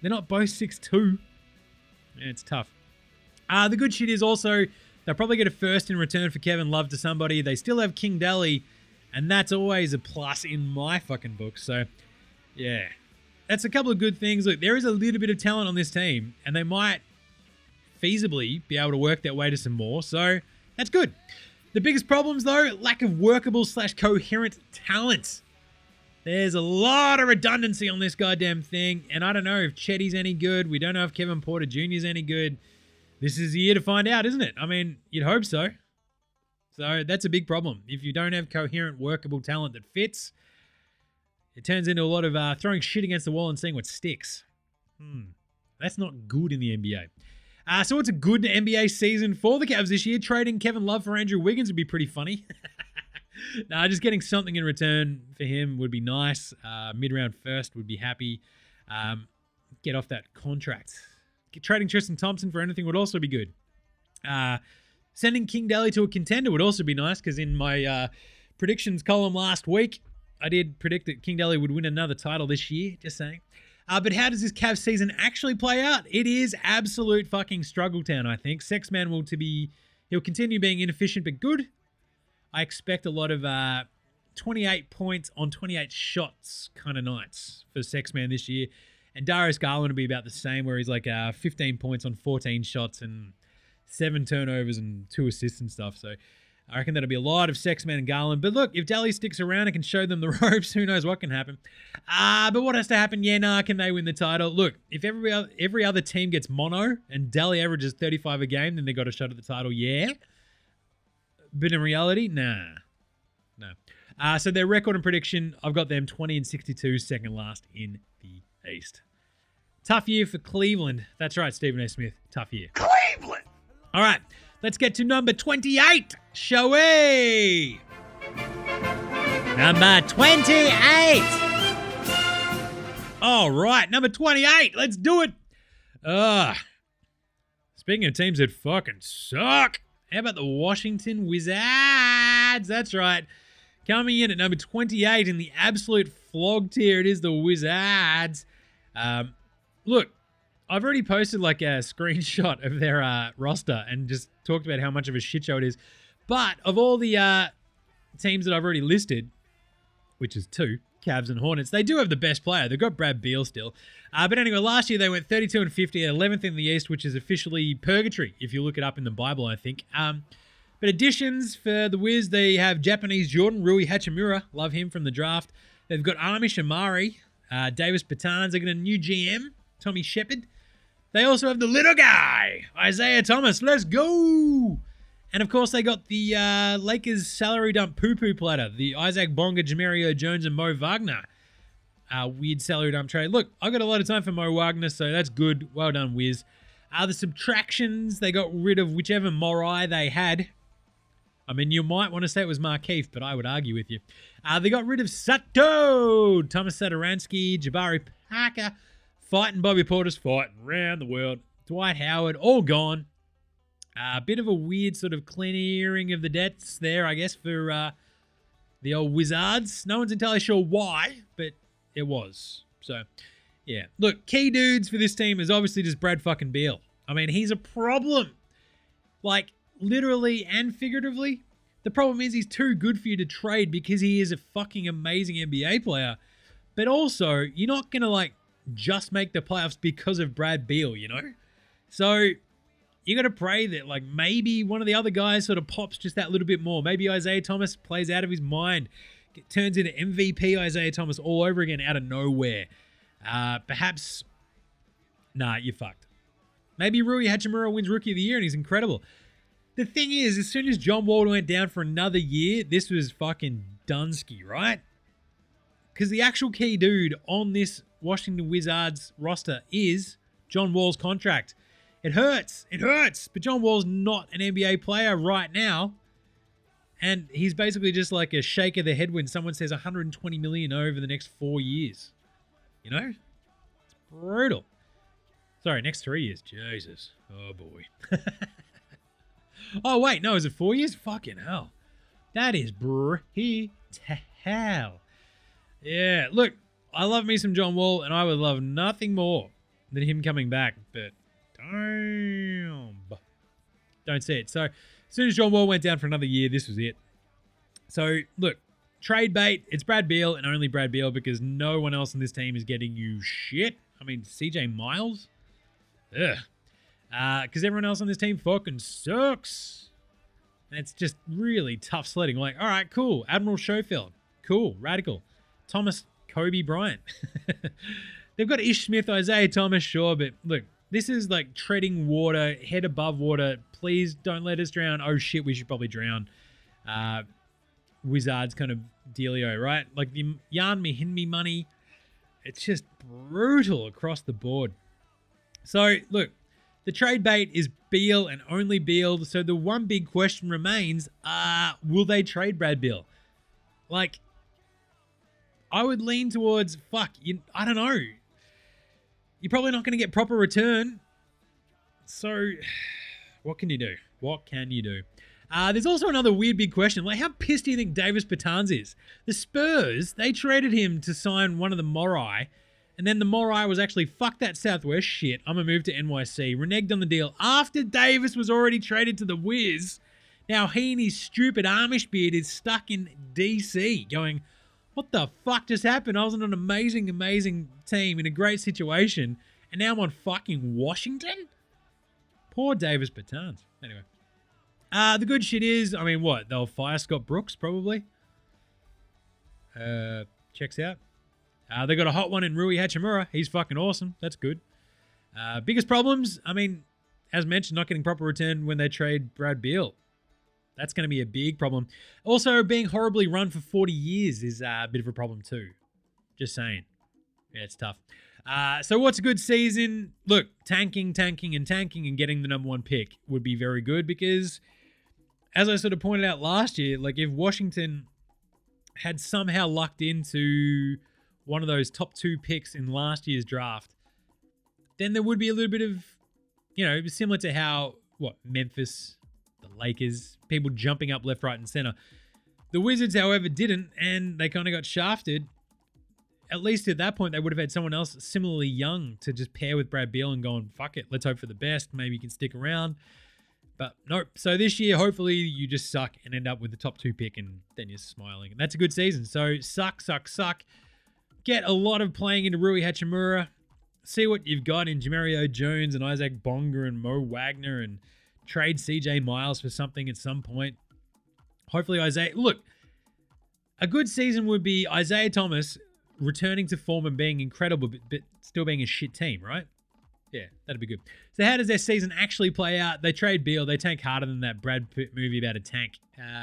They're not both 6'2". Yeah, it's tough. The good shit is also they'll probably get a first in return for Kevin Love to somebody. They still have King Daly, and that's always a plus in my fucking book. So, yeah. That's a couple of good things. Look, there is a little bit of talent on this team, and they might feasibly be able to work their way to some more. So, that's good. The biggest problems, though, lack of workable / coherent talent. There's a lot of redundancy on this goddamn thing, and I don't know if Chetty's any good. We don't know if Kevin Porter Jr. is any good. This is the year to find out, isn't it? I mean, you'd hope so. So that's a big problem. If you don't have coherent, workable talent that fits, it turns into a lot of throwing shit against the wall and seeing what sticks. That's not good in the NBA. So it's a good NBA season for the Cavs this year. Trading Kevin Love for Andrew Wiggins would be pretty funny. Nah, just getting something in return for him would be nice. Mid-round first would be happy. Get off that contract. Trading Tristan Thompson for anything would also be good. Sending King Daly to a contender would also be nice, because in my predictions column last week, I did predict that King Daly would win another title this year. Just saying. But how does this Cavs season actually play out? It is absolute fucking struggle town, I think. Sexman he'll continue being inefficient but good. I expect a lot of 28 points on 28 shots kind of nights for Sexman this year. And Darius Garland will be about the same, where he's like 15 points on 14 shots and 7 turnovers and 2 assists and stuff. So I reckon that'll be a lot of Sexman and Garland. But look, if Daly sticks around and can show them the ropes, who knows what can happen. But what has to happen? Can they win the title? Look, if every other team gets mono and Daly averages 35 a game, then they got a shot at the title, yeah. But in reality, nah. No. So their record and prediction, I've got them 20-62, second last in the East. Tough year for Cleveland. That's right, Stephen A. Smith. Tough year. Cleveland! All right, let's get to number 28, shall we? Number 28. All right, number 28. Let's do it. Speaking of teams that fucking suck, how about the Washington Wizards? That's right. Coming in at number 28 in the absolute flog tier, it is the Wizards. Look, I've already posted like a screenshot of their roster and just talked about how much of a shit show it is. But of all the teams that I've already listed, which is 2, Cavs and Hornets, they do have the best player. They've got Brad Beal still. But anyway, last year they went 32-50, 11th in the East, which is officially purgatory, if you look it up in the Bible, I think. But additions for the Wiz, they have Japanese Jordan, Rui Hachimura. Love him from the draft. They've got Amish Amari, Davis Bertans. They got a new GM, Tommy Shepard. They also have the little guy, Isaiah Thomas. Let's go! And, of course, they got the Lakers salary dump poo-poo platter, the Isaac Bonga, Jamario Jones, and Mo Wagner. Weird salary dump trade. Look, I got a lot of time for Mo Wagner, so that's good. Well done, Wiz. The subtractions, they got rid of whichever Morai they had. I mean, you might want to say it was Markeith, but I would argue with you. They got rid of Sato, Thomas Satoransky, Jabari Parker, fighting Bobby Portis, fighting around the world. Dwight Howard, all gone. A bit of a weird sort of clearing of the debts there, I guess, for the old Wizards. No one's entirely sure why, but it was. So, yeah. Look, key dudes for this team is obviously just Brad fucking Beal. I mean, he's a problem. Like, literally and figuratively. The problem is he's too good for you to trade because he is a fucking amazing NBA player. But also, you're not going to, like, just make the playoffs because of Brad Beal, you know? So you got to pray that, like, maybe one of the other guys sort of pops just that little bit more. Maybe Isaiah Thomas plays out of his mind. Turns into MVP Isaiah Thomas all over again out of nowhere. Perhaps, nah, you're fucked. Maybe Rui Hachimura wins Rookie of the Year and he's incredible. The thing is, as soon as John Wall went down for another year, this was fucking Dunsky, right? Because the actual key dude on this Washington Wizards roster is John Wall's contract. It hurts. It hurts. But John Wall's not an NBA player right now. And he's basically just like a shake of the head when someone says $120 million over the next 4 years. You know? It's brutal. Sorry, next 3 years. Jesus. Oh, boy. Oh, wait. No, is it 4 years? Fucking hell. That is brutal. Yeah. Look, I love me some John Wall, and I would love nothing more than him coming back, but damn. Don't see it. So as soon as John Wall went down for another year, this was it. So look, trade bait, it's Brad Beal and only Brad Beal because no one else on this team is getting you shit. I mean, CJ Miles? Ugh. Because everyone else on this team fucking sucks. And it's just really tough sledding. Like, all right, cool. Admiral Schofield. Cool. Radical. Thomas Kobe Bryant. They've got Ish Smith, Isaiah Thomas, sure, but look, this is like treading water, head above water. Please don't let us drown. Oh shit, we should probably drown. Wizards kind of dealio, right? Like the Jan Mahinmi money, it's just brutal across the board. So look, the trade bait is Beal and only Beal. So the one big question remains, will they trade Brad Beal? Like, I would lean towards, I don't know. You're probably not going to get proper return. So what can you do? What can you do? There's also another weird big question. Like, how pissed do you think Davis Bertans is? The Spurs, they traded him to sign one of the Morai, and then the Morai was actually, fuck that Southwest shit, I'm going to move to NYC. Reneged on the deal after Davis was already traded to the Wiz. Now he and his stupid Amish beard is stuck in DC going, what the fuck just happened? I was on an amazing, amazing team in a great situation, and now I'm on fucking Washington? Poor Davis Bertans. Anyway. The good shit is, I mean, what? They'll fire Scott Brooks, probably. Checks out. They got a hot one in Rui Hachimura. He's fucking awesome. That's good. Biggest problems, I mean, as mentioned, not getting proper return when they trade Brad Beal. That's going to be a big problem. Also, being horribly run for 40 years is a bit of a problem too. Just saying. Yeah, it's tough. So what's a good season? Look, tanking, and getting the number one pick would be very good because, as I sort of pointed out last year, like if Washington had somehow lucked into one of those top 2 picks in last year's draft, then there would be a little bit of, similar to how, Memphis, the Lakers, people jumping up left, right, and center. The Wizards, however, didn't, and they kind of got shafted. At least at that point, they would have had someone else similarly young to just pair with Brad Beal and going, fuck it, let's hope for the best. Maybe you can stick around. But nope. So this year, hopefully you just suck and end up with the top 2 pick and then you're smiling. And that's a good season. So suck. Get a lot of playing into Rui Hachimura. See what you've got in Jamario Jones and Isaac Bonga and Mo Wagner and trade CJ Miles for something at some point. Hopefully Isaiah... Look, a good season would be Isaiah Thomas returning to form and being incredible, but still being a shit team, right? Yeah, that'd be good. So how does their season actually play out? They trade Beal. They tank harder than that Brad Pitt movie about a tank.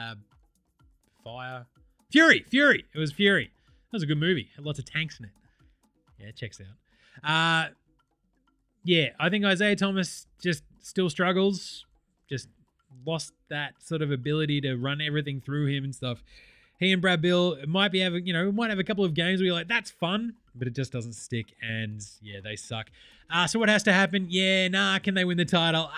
Fury. It was Fury. That was a good movie. Had lots of tanks in it. Yeah, it checks out. Yeah, I think Isaiah Thomas just still struggles. Just lost that sort of ability to run everything through him and stuff. He and Brad Beal might have a couple of games where you're like, that's fun, but it just doesn't stick. And yeah, they suck. So what has to happen? Yeah, can they win the title?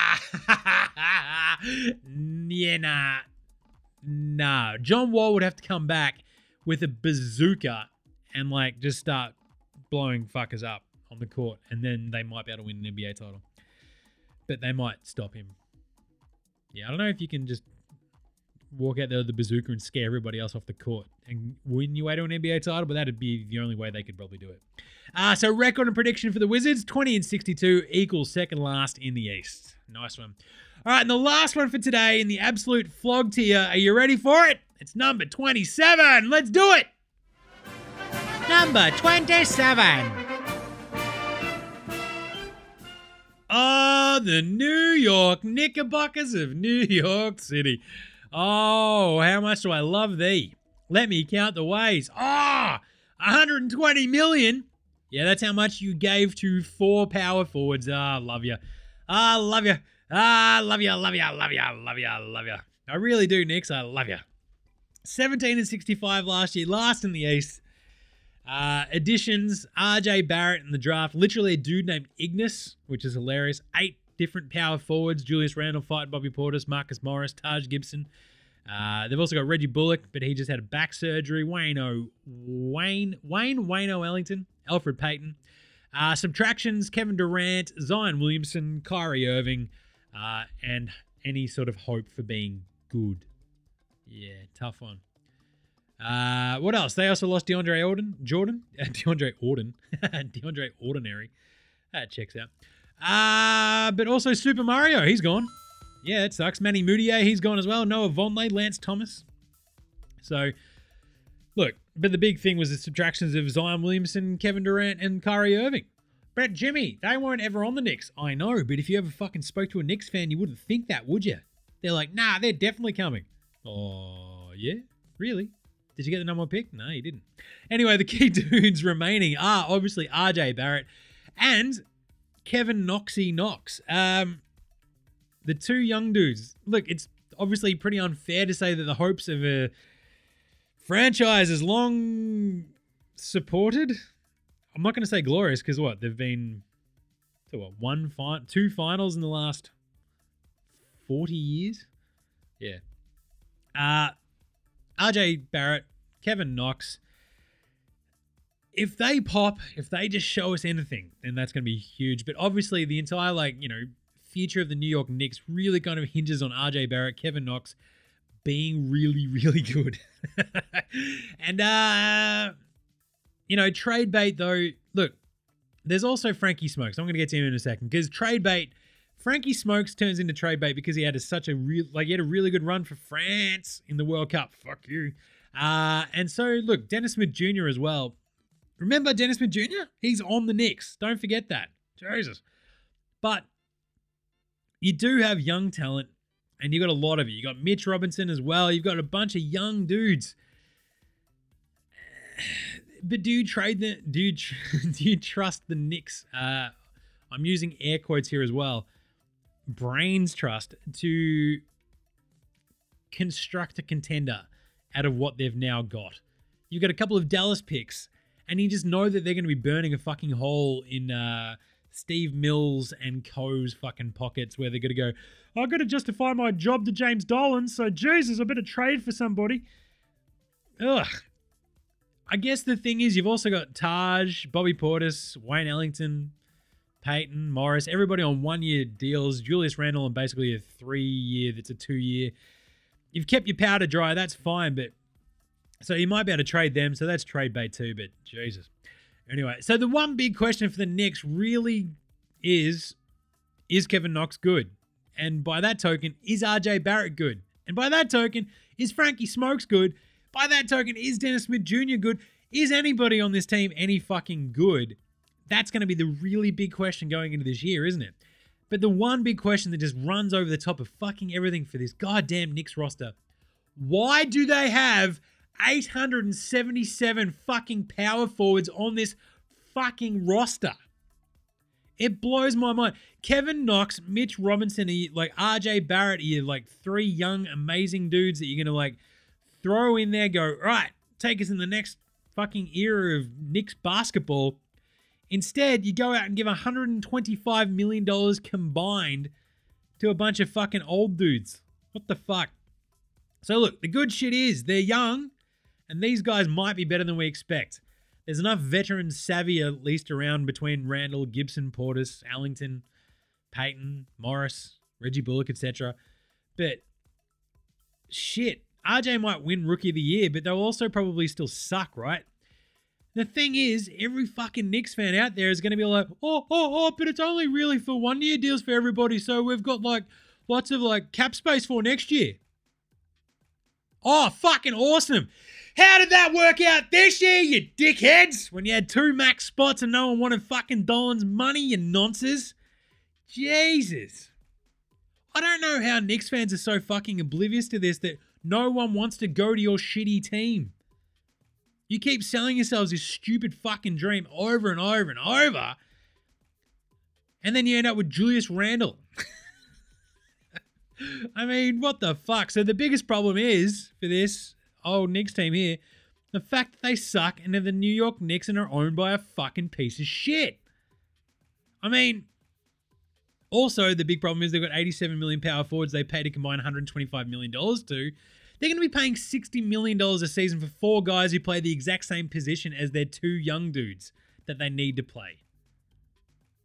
Yeah, nah. John Wall would have to come back with a bazooka and just start blowing fuckers up on the court, and then they might be able to win an NBA title. But they might stop him. Yeah, I don't know if you can just walk out there with the bazooka and scare everybody else off the court and win your way to an NBA title, but that'd be the only way they could probably do it. So record and prediction for the Wizards, 20-62 equals second last in the East. Nice one. All right, and the last one for today in the absolute flog tier. Are you ready for it? It's number 27. Let's do it. Number 27. The New York Knickerbockers of New York City. Oh, how much do I love thee? Let me count the ways. 120 million. Yeah, that's how much you gave to 4 power forwards. Love you. Love you. Love you. I really do, Knicks. I love you. 17-65 last year, last in the East. Additions, RJ Barrett in the draft. Literally a dude named Ignis, which is hilarious. 8 different power forwards. Julius Randle fighting Bobby Portis, Marcus Morris, Taj Gibson. They've also got Reggie Bullock, but he just had a back surgery. Wayne Ellington, Alfred Payton. Subtractions, Kevin Durant, Zion Williamson, Kyrie Irving, and any sort of hope for being good. Yeah, tough one. What else? They also lost DeAndre Ordinary. That checks out. But also Super Mario, he's gone. Yeah, it sucks. Manny Moutier, he's gone as well. Noah Vonleh, Lance Thomas. So, look, but the big thing was the subtractions of Zion Williamson, Kevin Durant, and Kyrie Irving. Brett, Jimmy, they weren't ever on the Knicks. I know, but if you ever fucking spoke to a Knicks fan, you wouldn't think that, would you? They're like, nah, they're definitely coming. Oh, yeah? Really? Did you get the number one pick? No, you didn't. Anyway, the key dudes remaining are obviously RJ Barrett and Kevin Knox. The two young dudes. Look, it's obviously pretty unfair to say that the hopes of a franchise is long supported. I'm not going to say glorious because what? They've been to what? Two finals in the last 40 years? Yeah. RJ Barrett, Kevin Knox. If they pop, if they just show us anything, then that's going to be huge. But obviously the entire, future of the New York Knicks really kind of hinges on RJ Barrett, Kevin Knox being really, really good. And, trade bait though, look, there's also Frankie Smokes. I'm going to get to him in a second because trade bait, Frankie Smokes turns into trade bait because he had a really good run for France in the World Cup. Fuck you. And so look, Dennis Smith Jr. as well. Remember Dennis Smith Jr.? He's on the Knicks. Don't forget that. Jesus. But you do have young talent, and you got a lot of it. You got Mitch Robinson as well. You've got a bunch of young dudes. But do you trade them? Do you trust the Knicks? I'm using air quotes here as well. Brains trust to construct a contender out of what they've now got. You've got a couple of Dallas picks, and you just know that they're going to be burning a fucking hole in Steve Mills and co.'s fucking pockets where they're going to go, I've got to justify my job to James Dolan, so Jesus, I better trade for somebody. Ugh. I guess the thing is you've also got Taj, Bobby Portis, Wayne Ellington, Peyton, Morris, everybody on 1-year deals, Julius Randle on basically a 3-year, that's a 2-year. You've kept your powder dry, that's fine, but so you might be able to trade them, so that's trade bait too, but Jesus. Anyway, so the one big question for the Knicks really is Kevin Knox good? And by that token, is RJ Barrett good? And by that token, is Frankie Smokes good? By that token, is Dennis Smith Jr. good? Is anybody on this team any fucking good? That's going to be the really big question going into this year, isn't it? But the one big question that just runs over the top of fucking everything for this goddamn Knicks roster, why do they have 877 fucking power forwards on this fucking roster? It blows my mind. Kevin Knox, Mitch Robinson, RJ Barrett, three young, amazing dudes that you're going to throw in there, go, right, take us in the next fucking era of Knicks basketball. Instead, you go out and give $125 million combined to a bunch of fucking old dudes. What the fuck? So look, the good shit is they're young, and these guys might be better than we expect. There's enough veteran savvy at least around between Randall, Gibson, Portis, Ellington, Peyton, Morris, Reggie Bullock, etc. But shit, RJ might win Rookie of the Year, but they'll also probably still suck, right? The thing is, every fucking Knicks fan out there is going to be like, but it's only really for 1-year deals for everybody, so we've got lots of cap space for next year. Oh, fucking awesome. How did that work out this year, you dickheads? When you had 2 max spots and no one wanted fucking Dolan's money, you nonces. Jesus. I don't know how Knicks fans are so fucking oblivious to this that no one wants to go to your shitty team. You keep selling yourselves this stupid fucking dream over and over and over, and then you end up with Julius Randle. I mean, what the fuck? So the biggest problem is, for this old Knicks team here, the fact that they suck and they're the New York Knicks and are owned by a fucking piece of shit. I mean, also the big problem is they've got 87 million power forwards they pay to combine $125 million to. They're going to be paying $60 million a season for 4 guys who play the exact same position as their 2 young dudes that they need to play.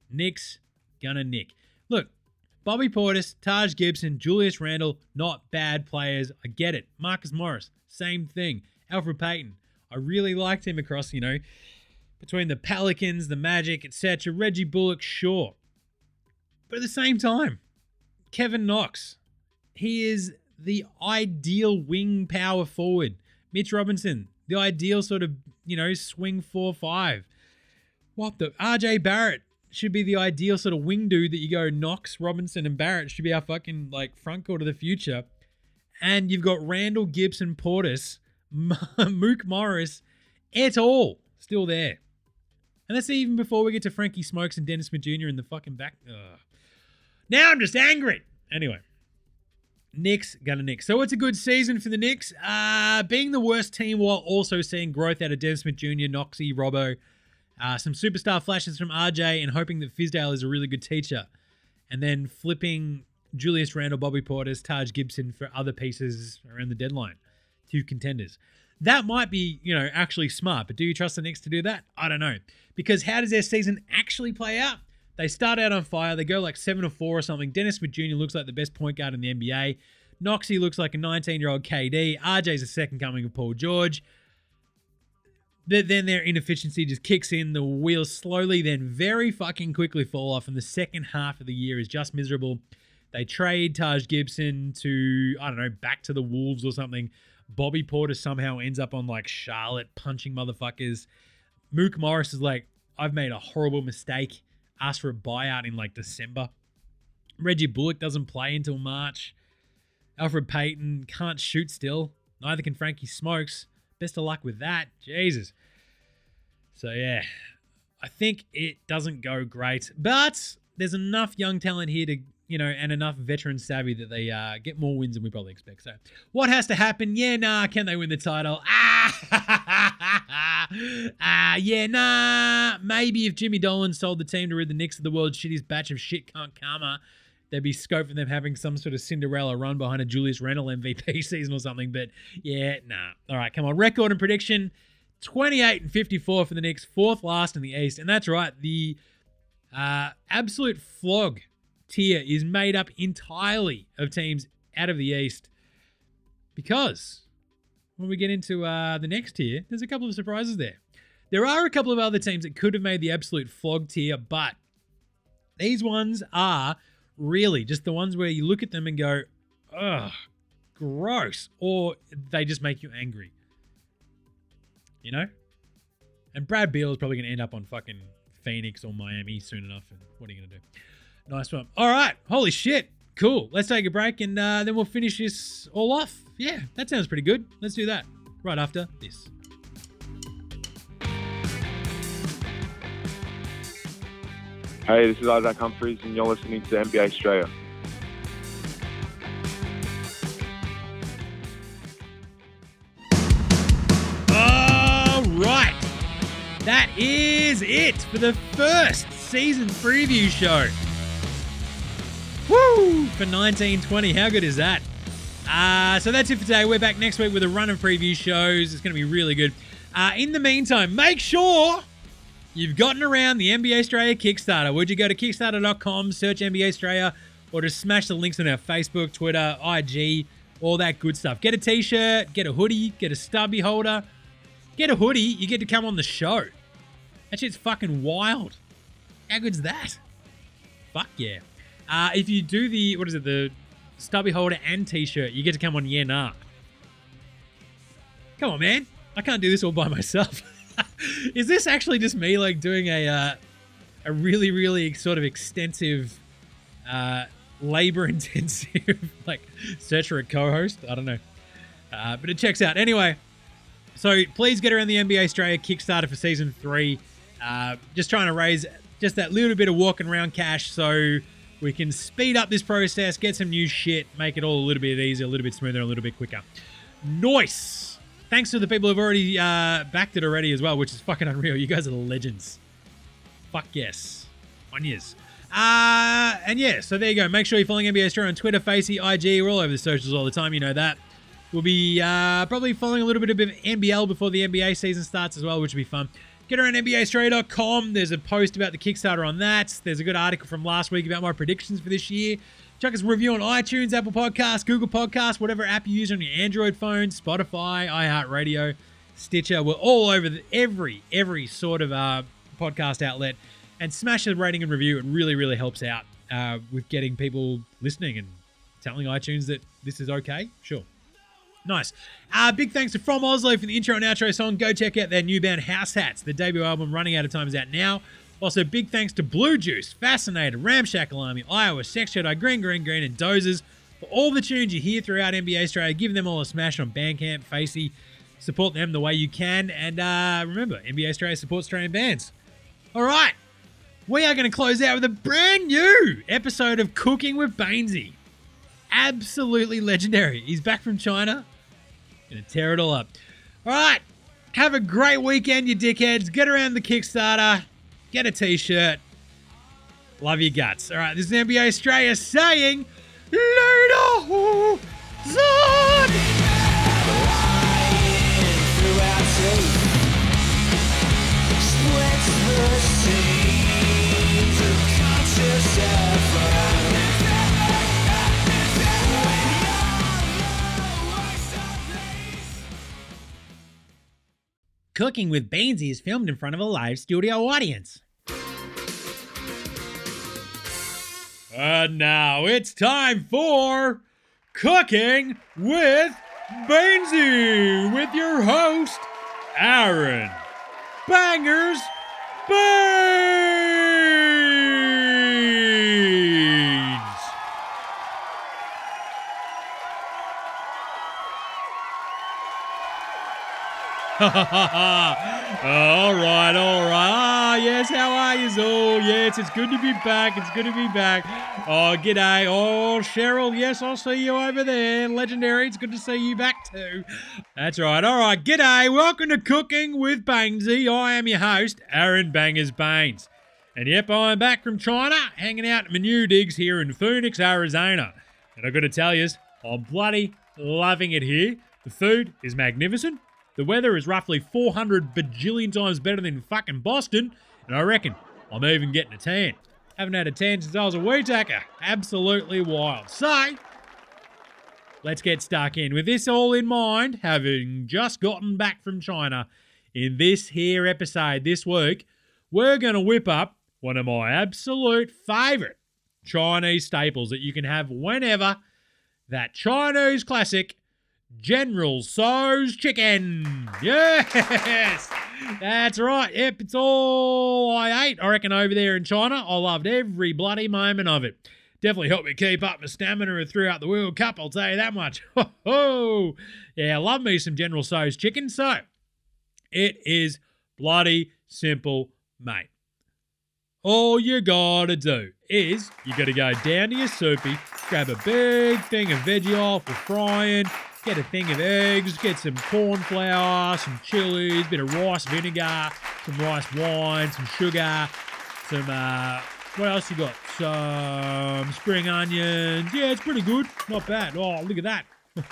Knicks gonna nick. Look, Bobby Portis, Taj Gibson, Julius Randle, not bad players. I get it. Marcus Morris, same thing. Alfred Payton, I really liked him across, between the Pelicans, the Magic, etc. Reggie Bullock, sure. But at the same time, Kevin Knox, he is the ideal wing power forward. Mitch Robinson, the ideal sort of, swing 4-5. What the? RJ Barrett should be the ideal sort of wing dude that you go Knox, Robinson, and Barrett should be our fucking front court of the future. And you've got Randall, Gibson, Portis, Mook Morris, et al. Still there. And that's even before we get to Frankie Smokes and Dennis Smith Jr. in the fucking back. Ugh. Now I'm just angry. Anyway. Knicks gonna Knicks. So it's a good season for the Knicks. Being the worst team while also seeing growth out of Dennis Smith Jr., Noxie, Robbo. Some superstar flashes from RJ and hoping that Fizdale is a really good teacher. And then flipping Julius Randle, Bobby Portis, Taj Gibson for other pieces around the deadline. 2 contenders. That might be, actually smart. But do you trust the Knicks to do that? I don't know. Because how does their season actually play out? They start out on fire. They go 7-4 or something. Dennis Smith Jr. looks like the best point guard in the NBA. Noxie looks like a 19-year-old KD. RJ's a second coming of Paul George. But then their inefficiency just kicks in. The wheels slowly, then very fucking quickly fall off. And the second half of the year is just miserable. They trade Taj Gibson to, back to the Wolves or something. Bobby Portis somehow ends up on Charlotte punching motherfuckers. Mook Morris is I've made a horrible mistake. Asked for a buyout in December. Reggie Bullock doesn't play until March. Alfred Payton can't shoot still. Neither can Frankie Smokes. Best of luck with that. Jesus. So yeah, I think it doesn't go great, but there's enough young talent here to, and enough veteran savvy that they get more wins than we probably expect. So what has to happen? Yeah, nah. Can they win the title? Yeah, nah. Maybe if Jimmy Dolan sold the team to rid the Knicks of the world's shittiest batch of shit cunt karma, there'd be scope for them having some sort of Cinderella run behind a Julius Randle MVP season or something. But yeah, nah. All right, come on. Record and prediction: 28-54 for the Knicks, 4th last in the East, and that's right. The absolute flog tier is made up entirely of teams out of the East, because when we get into the next tier, there's a couple of surprises there. There are a couple of other teams that could have made the absolute flog tier, but these ones are really just the ones where you look at them and go, ugh, gross, or they just make you angry. And Brad Beal is probably going to end up on fucking Phoenix or Miami soon enough, and what are you going to do? Nice one. All right. Holy shit. Cool. Let's take a break, and then we'll finish this all off. Yeah, that sounds pretty good. Let's do that right after this. Hey, this is Isaac Humphries, and you're listening to NBA Australia. All right. That is it for the first season preview show. Woo! For 1920. How good is that? So that's it for today. We're back next week with a run of preview shows. It's going to be really good. In the meantime, make sure you've gotten around the NBA Australia Kickstarter. Would you go to kickstarter.com, search NBA Australia, or just smash the links on our Facebook, Twitter, IG, all that good stuff. Get a t-shirt, get a hoodie, get a stubby holder. Get a hoodie, you get to come on the show. That shit's fucking wild. How good's that? Fuck yeah. If you do the stubby holder and t-shirt, you get to come on Yeah Nah. Come on, man. I can't do this all by myself. Is this actually just me doing a really, really sort of extensive, labor-intensive search for a co-host? I don't know. But it checks out. Anyway, so please get around the NBA Australia Kickstarter for Season 3. Just trying to raise just that little bit of walking around cash so we can speed up this process, get some new shit, make it all a little bit easier, a little bit smoother, a little bit quicker. Nice! Thanks to the people who've already backed it already as well, which is fucking unreal. You guys are the legends. Fuck yes. On yes. And yeah, so there you go. Make sure you're following NBA Australia on Twitter, Facey, IG. We're all over the socials all the time. You know that. We'll be probably following a little bit of NBL before the NBA season starts as well, which will be fun. Get around NBAaustralia.com. There's a post about the Kickstarter on that. There's a good article from last week about my predictions for this year. Chuck us a review on iTunes, Apple Podcasts, Google Podcasts, whatever app you use on your Android phone, Spotify, iHeartRadio, Stitcher. We're all over every sort of podcast outlet. And smash the rating and review. It really, really helps out with getting people listening and telling iTunes that this is okay. Sure. Nice. Big thanks to From Oslo for the intro and outro song. Go check out their new band House Hats. The debut album Running Out of Time is out now. Also, big thanks to Blue Juice, Fascinator, Ramshackle Army, Iowa, Sex Jedi, Green, and Dozers for all the tunes you hear throughout NBA Australia. Give them all a smash on Bandcamp, Facey. Support them the way you can. And remember, NBA Australia supports Australian bands. All right. We are going to close out with a brand new episode of Cooking with Bainesy. Absolutely legendary. He's back from China. Gonna tear it all up. All right. Have a great weekend, you dickheads. Get around the Kickstarter. Get a t-shirt. Love your guts. All right. This is NBA Australia saying, later, Zod! Cooking with Bainesy is filmed in front of a live studio audience. And now it's time for Cooking with Bainesy with your host, Aaron Bangers Baines. All right. Yes, how are you all? Yes, it's good to be back. Oh, g'day. Oh, Cheryl, yes, I'll see you over there. Legendary, it's good to see you back too. That's right. All right, g'day. Welcome to Cooking with Bainesy. I am your host, Aaron Bangers Baines. And yep, I'm back from China, hanging out at my new digs here in Phoenix, Arizona. And I've got to tell you, I'm bloody loving it here. The food is magnificent. The weather is roughly 400 bajillion times better than fucking Boston, and I reckon I'm even getting a tan. Haven't had a tan since I was a Wheatacker. Absolutely wild. So, let's get stuck in. With this all in mind, having just gotten back from China, in this here episode this week, we're going to whip up one of my absolute favourite Chinese staples that you can have whenever, that Chinese classic, General Tso's chicken. Yes, that's right. Yep, it's all I ate, I reckon, over there in China. I loved every bloody moment of it. Definitely helped me keep up my stamina throughout the World Cup, I'll tell you that much. Ho-ho! Yeah, I love me some General Tso's chicken. So, it is bloody simple, mate. All you gotta do is you gotta go down to your soupy, grab a big thing of veggie oil for frying, get a thing of eggs, get some corn flour, some chilies, bit of rice vinegar, some rice wine, some sugar, some, what else you got? Some spring onions. Yeah, it's pretty good. Not bad. Oh, look at that.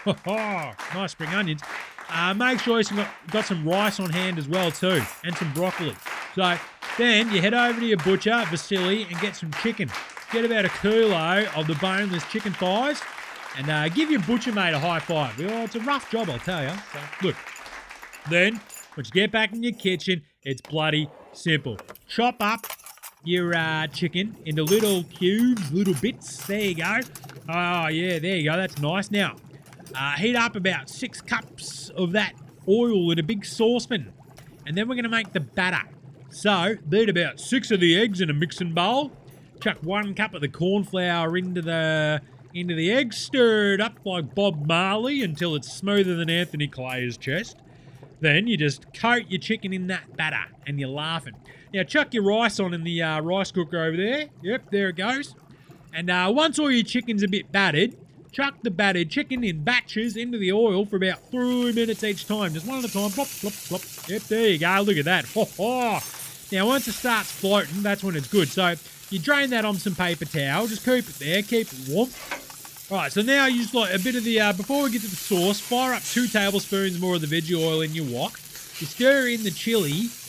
Nice spring onions. Make sure you've got some rice on hand as well too, and some broccoli. So then you head over to your butcher, Vasily, and get some chicken. Get about a kilo of the boneless chicken thighs, and give your butcher mate a high five. Oh, it's a rough job, I'll tell you. So, look, then once you get back in your kitchen, it's bloody simple. Chop up your chicken into little cubes, little bits. There you go. Oh, yeah, there you go. That's nice. Now, heat up about 6 cups of that oil in a big saucepan. And then we're going to make the batter. So, beat about 6 of the eggs in a mixing bowl. Chuck 1 cup of the corn flour into the egg, stir it up like Bob Marley until it's smoother than Anthony Clay's chest. Then you just coat your chicken in that batter, and you're laughing. Now, chuck your rice on in the rice cooker over there. Yep, there it goes. And once all your chicken's a bit battered, chuck the battered chicken in batches into the oil for about 3 minutes each time. Just one at a time. Plop, plop, plop. Yep, there you go. Look at that. Ho, ho. Now, once it starts floating, that's when it's good. So, you drain that on some paper towel. Just keep it there. Keep it warm. All right, so now you just like a bit of the, before we get to the sauce, fire up 2 tablespoons more of the veggie oil in your wok. You stir in the chili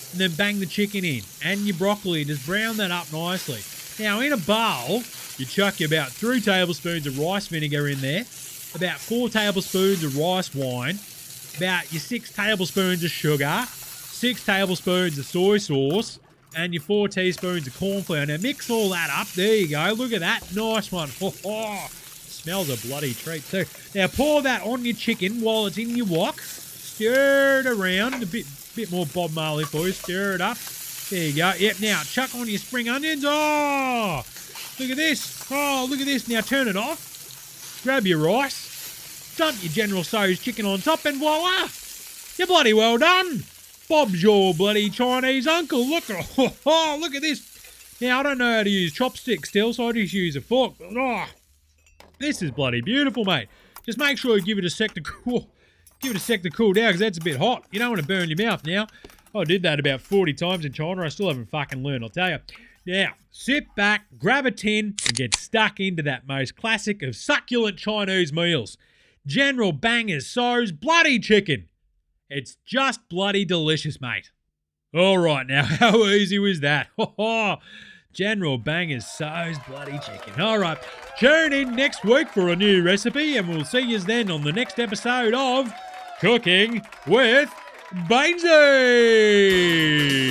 and then bang the chicken in and your broccoli. Just brown that up nicely. Now, in a bowl, you chuck about 3 tablespoons of rice vinegar in there, about 4 tablespoons of rice wine, about your 6 tablespoons of sugar, 6 tablespoons of soy sauce, and your 4 teaspoons of corn flour. Now, mix all that up. There you go. Look at that. Nice one. Smells a bloody treat too. Now, pour that on your chicken while it's in your wok. Stir it around. A bit more Bob Marley for you. Stir it up. There you go. Yep, now, chuck on your spring onions. Oh, look at this. Oh, look at this. Now, turn it off. Grab your rice. Dump your General Tso's chicken on top, and voila. You're bloody well done. Bob's your bloody Chinese uncle. Look at look at this. Now, I don't know how to use chopsticks still, so I just use a fork. This is bloody beautiful, mate. Just make sure you give it a sec to cool. Give it a sec to cool down, because that's a bit hot. You don't want to burn your mouth now. I did that about 40 times in China. I still haven't fucking learned, I'll tell you. Now, sit back, grab a tin, and get stuck into that most classic of succulent Chinese meals. General Bangers Tso's bloody chicken. It's just bloody delicious, mate. All right, now, how easy was that? General Bangers Tso's bloody chicken. All right, tune in next week for a new recipe, and we'll see you then on the next episode of Cooking with Bainesy.